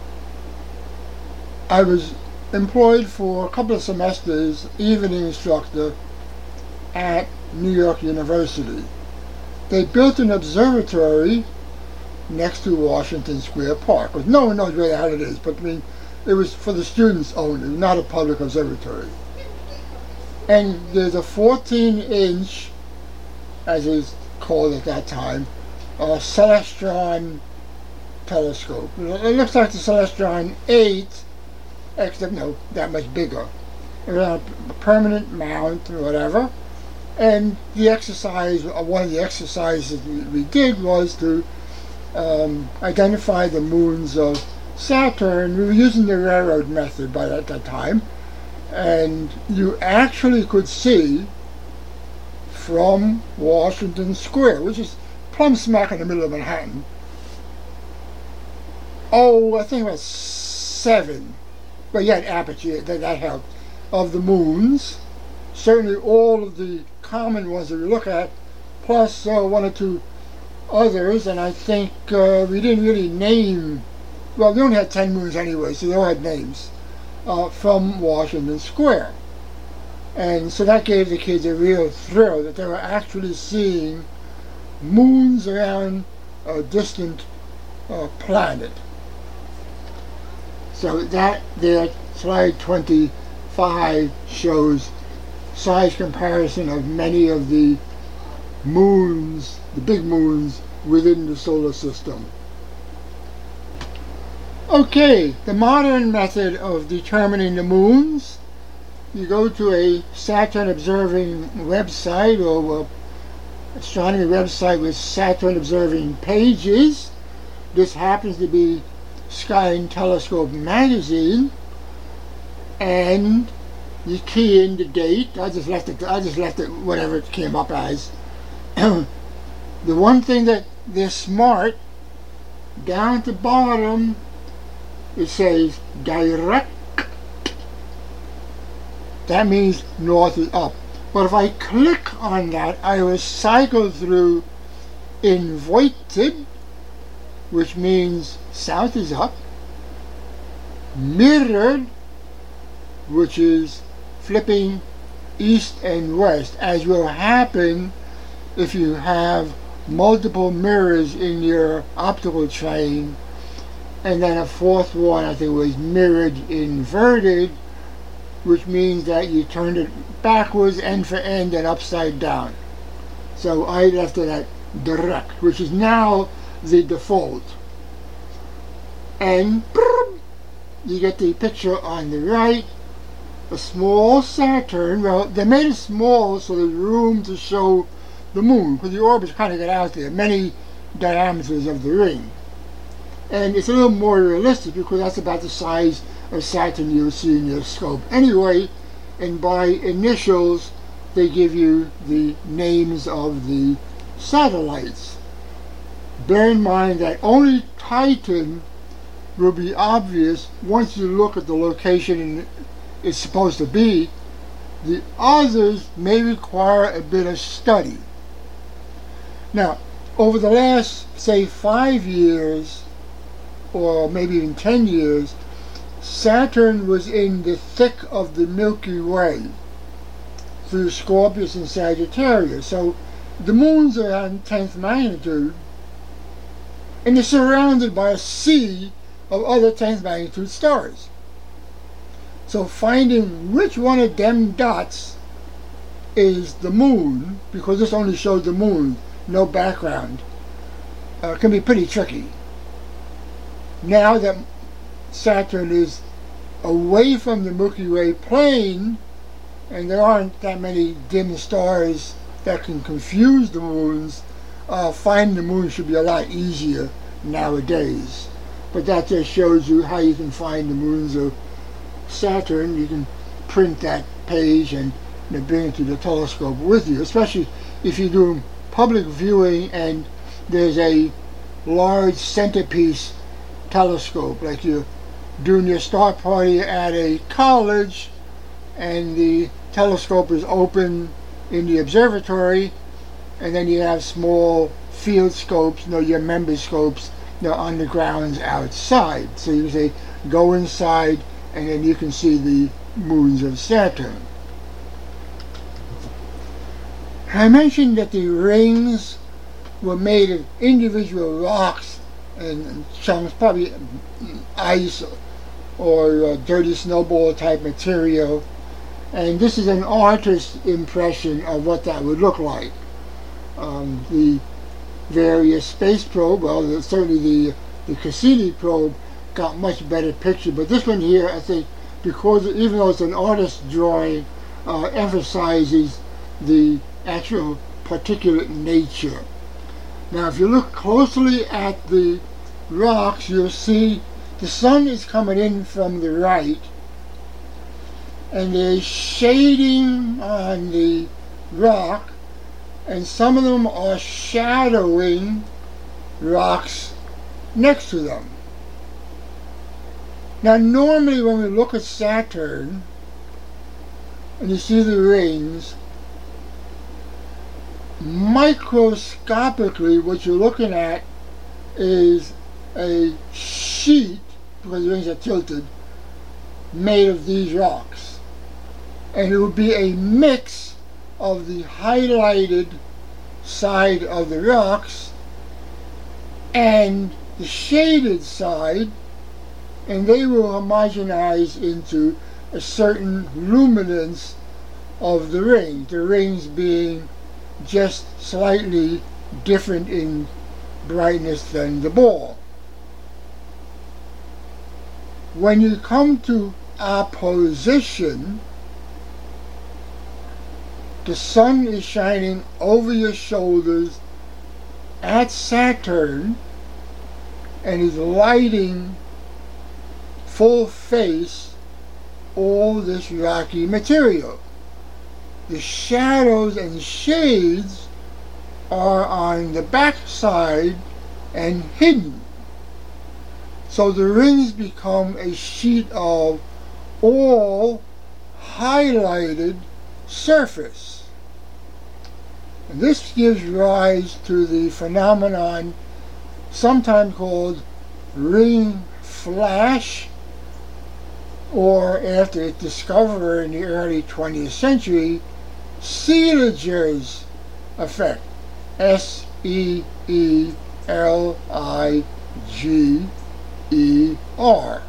I was employed for a couple of semesters, evening instructor at New York University. They built an observatory next to Washington Square Park, but no one knows where the hell it is, but I mean, it was for the students only, not a public observatory. And there's a fourteen inch, as it was called at that time, uh, Celestron telescope. It looks like the Celestron eight, except no, that much bigger. It was a permanent mount or whatever. And the exercise, or one of the exercises we did was to um, identify the moons of Saturn. We were using the railroad method by that, that time, and you actually could see from Washington Square, which is plumb smack in the middle of Manhattan, oh, I think about seven, but you had aperture, that, that helped, of the moons. Certainly all of the common ones that we look at, plus uh, one or two others, and I think uh, we didn't really name, well, we only had ten moons anyway, so they all had names, uh, from Washington Square. And so that gave the kids a real thrill that they were actually seeing moons around a distant uh, planet. So that there, slide twenty-five shows size comparison of many of the moons, the big moons within the solar system. Okay, the modern method of determining the moons, you go to a Saturn observing website or a astronomy website with Saturn observing pages. This happens to be Sky and Telescope magazine, and you key in the date. I just left it. I just left it whatever it came up as. The one thing that they're smart, down at the bottom, it says direct. That means north is up. But if I click on that, I will cycle through inverted, which means south is up, mirrored, which is flipping east and west, as will happen if you have multiple mirrors in your optical train, and then a fourth one, I think, was mirrored inverted, which means that you turned it backwards, end for end, and upside down. So I left it at direct, which is now the default. And you get the picture on the right, a small Saturn. Well, they made it small so there's room to show the moon, because the orbits kind of get out there, many diameters of the ring. And it's a little more realistic because that's about the size of Saturn you'll see in your scope anyway, and by initials they give you the names of the satellites. Bear in mind that only Titan will be obvious once you look at the location it's supposed to be. The others may require a bit of study. Now, over the last, say, five years, or maybe even ten years, Saturn was in the thick of the Milky Way through Scorpius and Sagittarius. So the moons are on tenth magnitude, and they're surrounded by a sea of other tenth magnitude stars. So finding which one of them dots is the moon, because this only shows the moon, no background, uh, can be pretty tricky. Now that Saturn is away from the Milky Way plane, and there aren't that many dim stars that can confuse the moons, uh, finding the moon should be a lot easier nowadays. But that just shows you how you can find the moons of Saturn. You can print that page and you know, bring it to the telescope with you, especially if you're doing public viewing and there's a large centerpiece telescope, like you're doing your start party at a college and the telescope is open in the observatory, and then you have small field scopes, you know, your member scopes, you know, on the grounds outside. So you say go inside and then you can see the moons of Saturn. I mentioned that the rings were made of individual rocks and chunks, probably ice or uh, dirty snowball type material, and this is an artist's impression of what that would look like. Um, the various space probe, well, the, certainly the the Cassini probe got much better picture, but this one here, I think, because even though it's an artist's drawing, uh, emphasizes the actual particulate nature. Now, if you look closely at the rocks, you'll see the sun is coming in from the right, and there's shading on the rock, and some of them are shadowing rocks next to them. Now, normally when we look at Saturn and you see the rings, microscopically what you're looking at is a sheet, because the rings are tilted, made of these rocks. And it would be a mix of the highlighted side of the rocks and the shaded side, and they will homogenize into a certain luminance of the rings, the rings being just slightly different in brightness than the ball. When you come to opposition, the sun is shining over your shoulders at Saturn and is lighting full face all this rocky material. The shadows and shades are on the back side and hidden. So the rings become a sheet of all highlighted surface. And this gives rise to the phenomenon sometimes called ring flash, or after its discovery in the early twentieth century, Seeliger's effect. S E E L I G E R.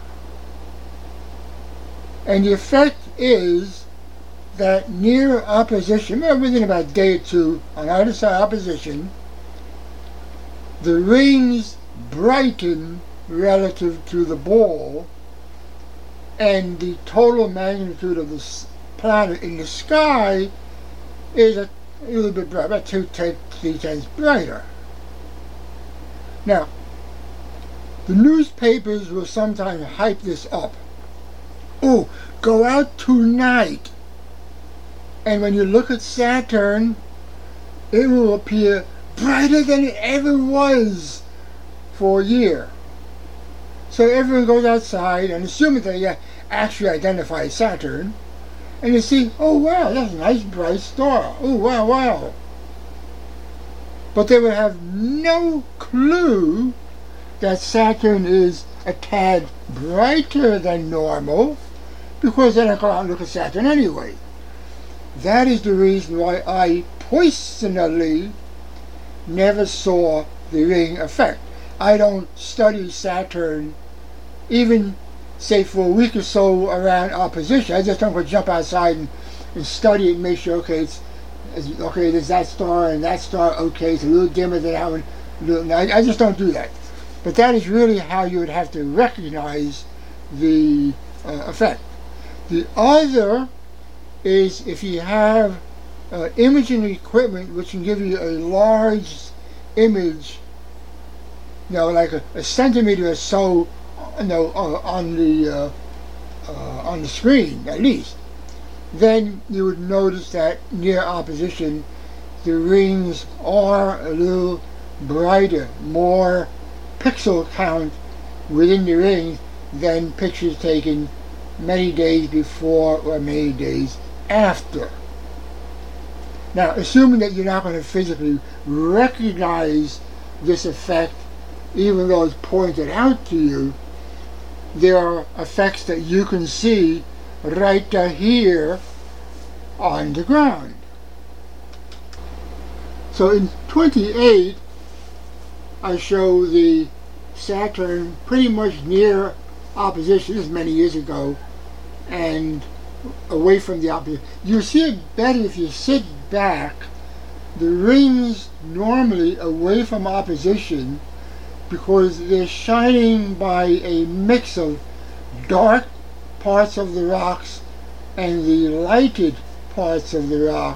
And the effect is that near opposition, within about a day or two on either side opposition, the rings brighten relative to the ball, and the total magnitude of the planet in the sky is a little bit brighter, about two, ten, three times brighter. Now, the newspapers will sometimes hype this up. Oh, go out tonight, and when you look at Saturn, it will appear brighter than it ever was for a year. So everyone goes outside and assuming they uh, actually identify Saturn, and you see, oh wow, that's a nice bright star. Oh wow, wow. but they would have no clue that Saturn is a tad brighter than normal, because they don't go out and look at Saturn anyway. That is the reason why I personally never saw the ring effect. I don't study Saturn even, say, for a week or so around opposition. I just don't go jump outside and, and study it and make sure, okay, it's, it's okay, there's that star and that star, okay, it's a little dimmer than that one. Little, I, I just don't do that. But that is really how you would have to recognize the uh, effect. The other is if you have uh, imaging equipment which can give you a large image, you know, like a, a centimeter or so, you know, uh, on the uh, uh, on the screen at least, then you would notice that near opposition, the rings are a little brighter, more pixel count within the rings than pictures taken many days before or many days after. Now, assuming that you're not going to physically recognize this effect, even though it's pointed out to you, there are effects that you can see right here on the ground. So in twenty-eight, I show the Saturn pretty much near opposition. This is many years ago, and away from the opposition. You see it better if you sit back. The rings normally away from opposition, because they're shining by a mix of dark parts of the rocks and the lighted parts of the rock,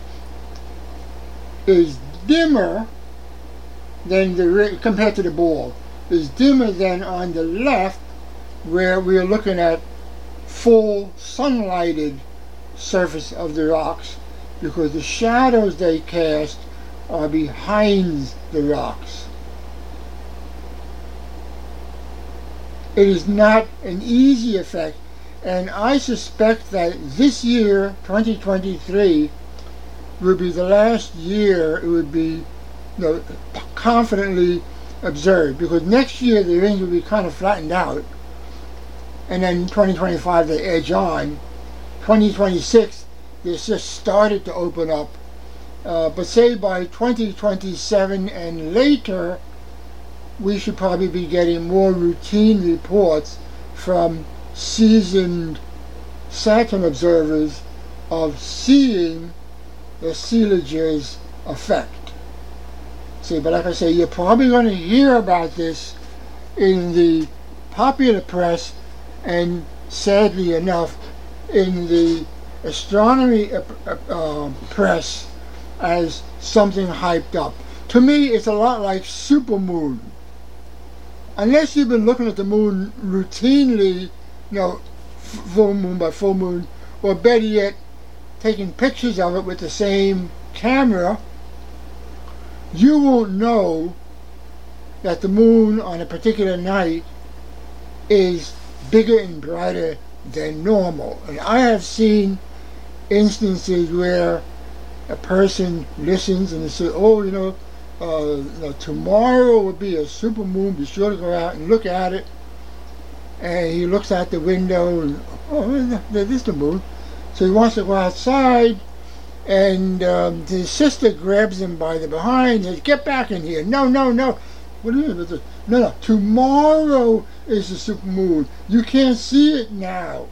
is dimmer than the ring compared to the ball. Is dimmer than on the left, where we are looking at full sunlighted surface of the rocks, because the shadows they cast are behind the rocks. It is not an easy effect, and I suspect that this year, twenty twenty-three, will be the last year it would be, you know, confidently observed, because next year the rings will be kind of flattened out, and then twenty twenty-five they edge on. twenty twenty-six they just started to open up, uh, but say by twenty twenty-seven and later, we should probably be getting more routine reports from seasoned Saturn observers of seeing the Seeliger's effect. See, but like I say, you're probably going to hear about this in the popular press, and sadly enough, in the astronomy uh, uh, press as something hyped up. To me, it's a lot like supermoon. Unless you've been looking at the moon routinely, you know, full moon by full moon, or better yet, taking pictures of it with the same camera, you won't know that the moon on a particular night is bigger and brighter than normal. And I have seen instances where a person listens and they say, oh, you know, uh, you know, tomorrow will be a super moon, be sure to go out and look at it. And he looks out the window and, oh, there is the moon. So he wants to go outside, and um, his sister grabs him by the behind and says, get back in here. No, no, no. What do you mean? No, no. Tomorrow is the super moon. You can't see it now.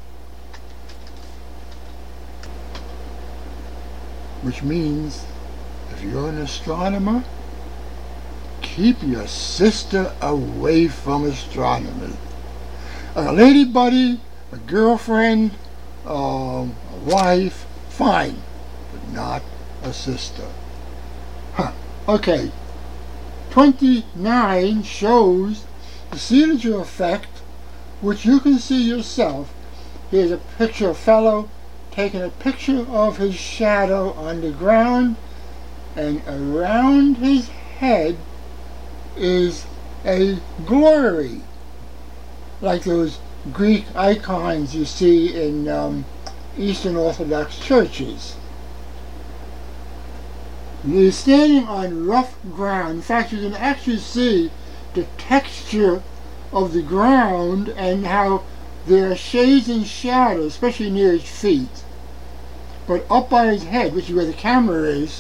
Which means, if you're an astronomer, keep your sister away from astronomy. A lady buddy, a girlfriend, um, a wife, fine, but not a sister. Huh. Okay. twenty-nine shows the Seeliger effect, which you can see yourself. Here's a picture of a fellow taking a picture of his shadow on the ground, and around his head is a glory, like those Greek icons you see in um, Eastern Orthodox churches. You're standing on rough ground. In fact, you can actually see the texture of the ground and how there are shades and shadows, especially near his feet. But up by his head, which is where the camera is,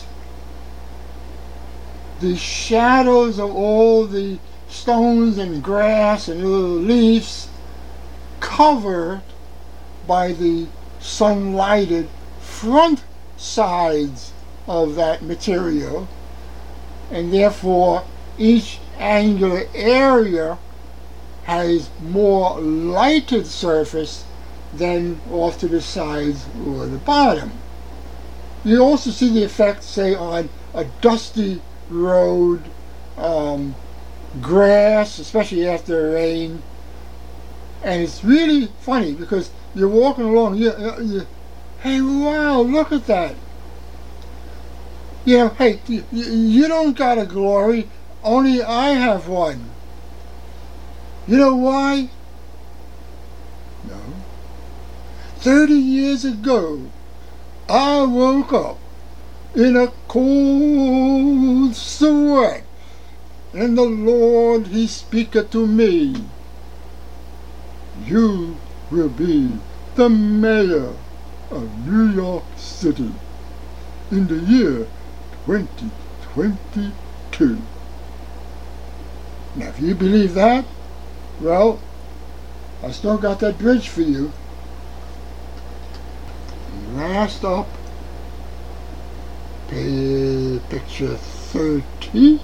the shadows of all the stones and grass and little leaves covered by the sun-lighted front sides of that material, and therefore each angular area has more lighted surface than off to the sides or the bottom. You also see the effect, say, on a dusty road, um, grass, especially after rain. And it's really funny because you're walking along, you, you, hey, wow, look at that. You know, hey, you, you don't got a glory, only I have one. You know why? No. Thirty years ago, I woke up in a cold sweat, and the Lord, He speaketh to me. You will be the mayor of New York City in the year twenty twenty-two. Now, if you believe that, well, I still got that bridge for you. Last up, picture thirty.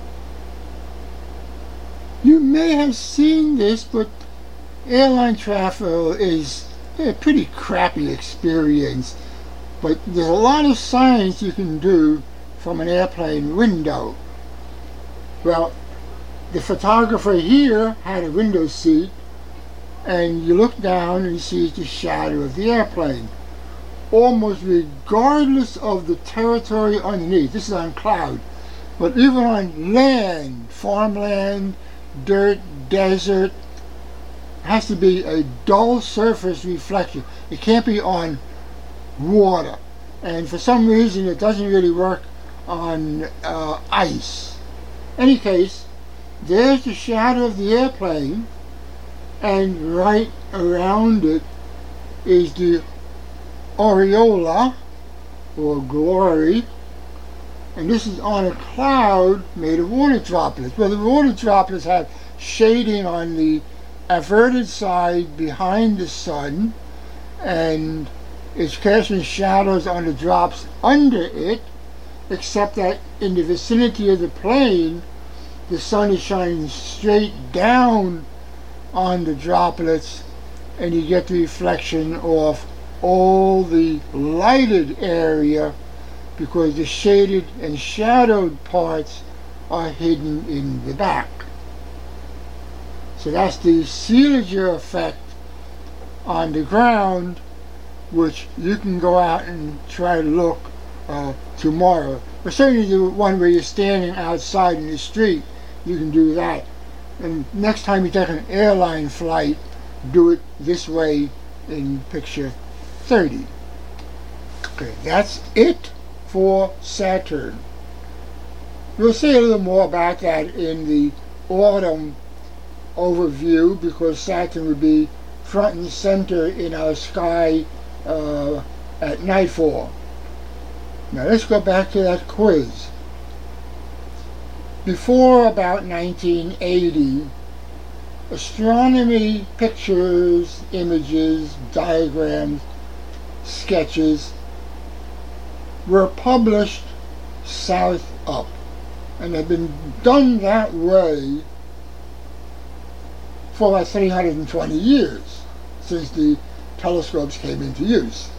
You may have seen this, but airline travel is a pretty crappy experience. But there's a lot of science you can do from an airplane window. Well, the photographer here had a window seat, and you look down and you see the shadow of the airplane. Almost regardless of the territory underneath. This is on cloud. But even on land, farmland, dirt, desert, has to be a dull surface reflection. It can't be on water. And for some reason it doesn't really work on uh, ice. In any case, there's the shadow of the airplane, and right around it is the aureola, or glory, and this is on a cloud made of water droplets. Well, the water droplets have shading on the averted side behind the sun, and it's casting shadows on the drops under it, except that in the vicinity of the plane, the sun is shining straight down on the droplets, and you get the reflection off all the lighted area because the shaded and shadowed parts are hidden in the back. So that's the Seeliger effect on the ground, which you can go out and try to look uh, tomorrow. But certainly the one where you're standing outside in the street, you can do that. And next time you take an airline flight, do it this way in picture thirty. Okay, that's it for Saturn. We'll see a little more about that in the autumn overview, because Saturn would be front and center in our sky uh, at nightfall. Now let's go back to that quiz. Before about nineteen eighty, astronomy pictures, images, diagrams, sketches were published south up, and have been done that way for about three hundred twenty years, since the telescopes came into use.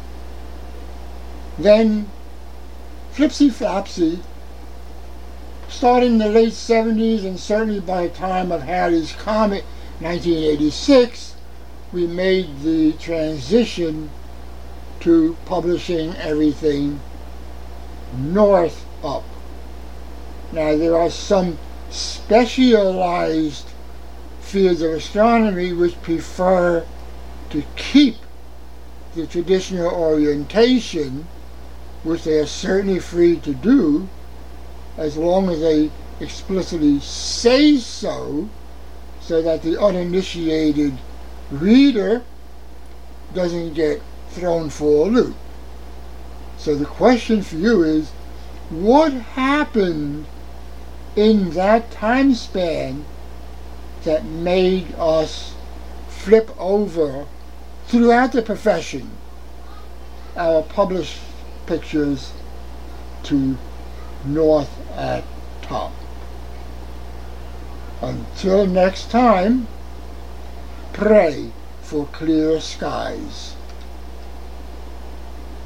Then, flipsy-flopsy, starting in the late seventies, and certainly by the time of Halley's Comet, nineteen eighty-six, we made the transition to publishing everything north up. Now, there are some specialized fields of astronomy which prefer to keep the traditional orientation, which they are certainly free to do, as long as they explicitly say so, so that the uninitiated reader doesn't get thrown for a loop. So the question for you is, what happened in that time span that made us flip over throughout the profession our published pictures to north at top? Until next time, pray for clear skies.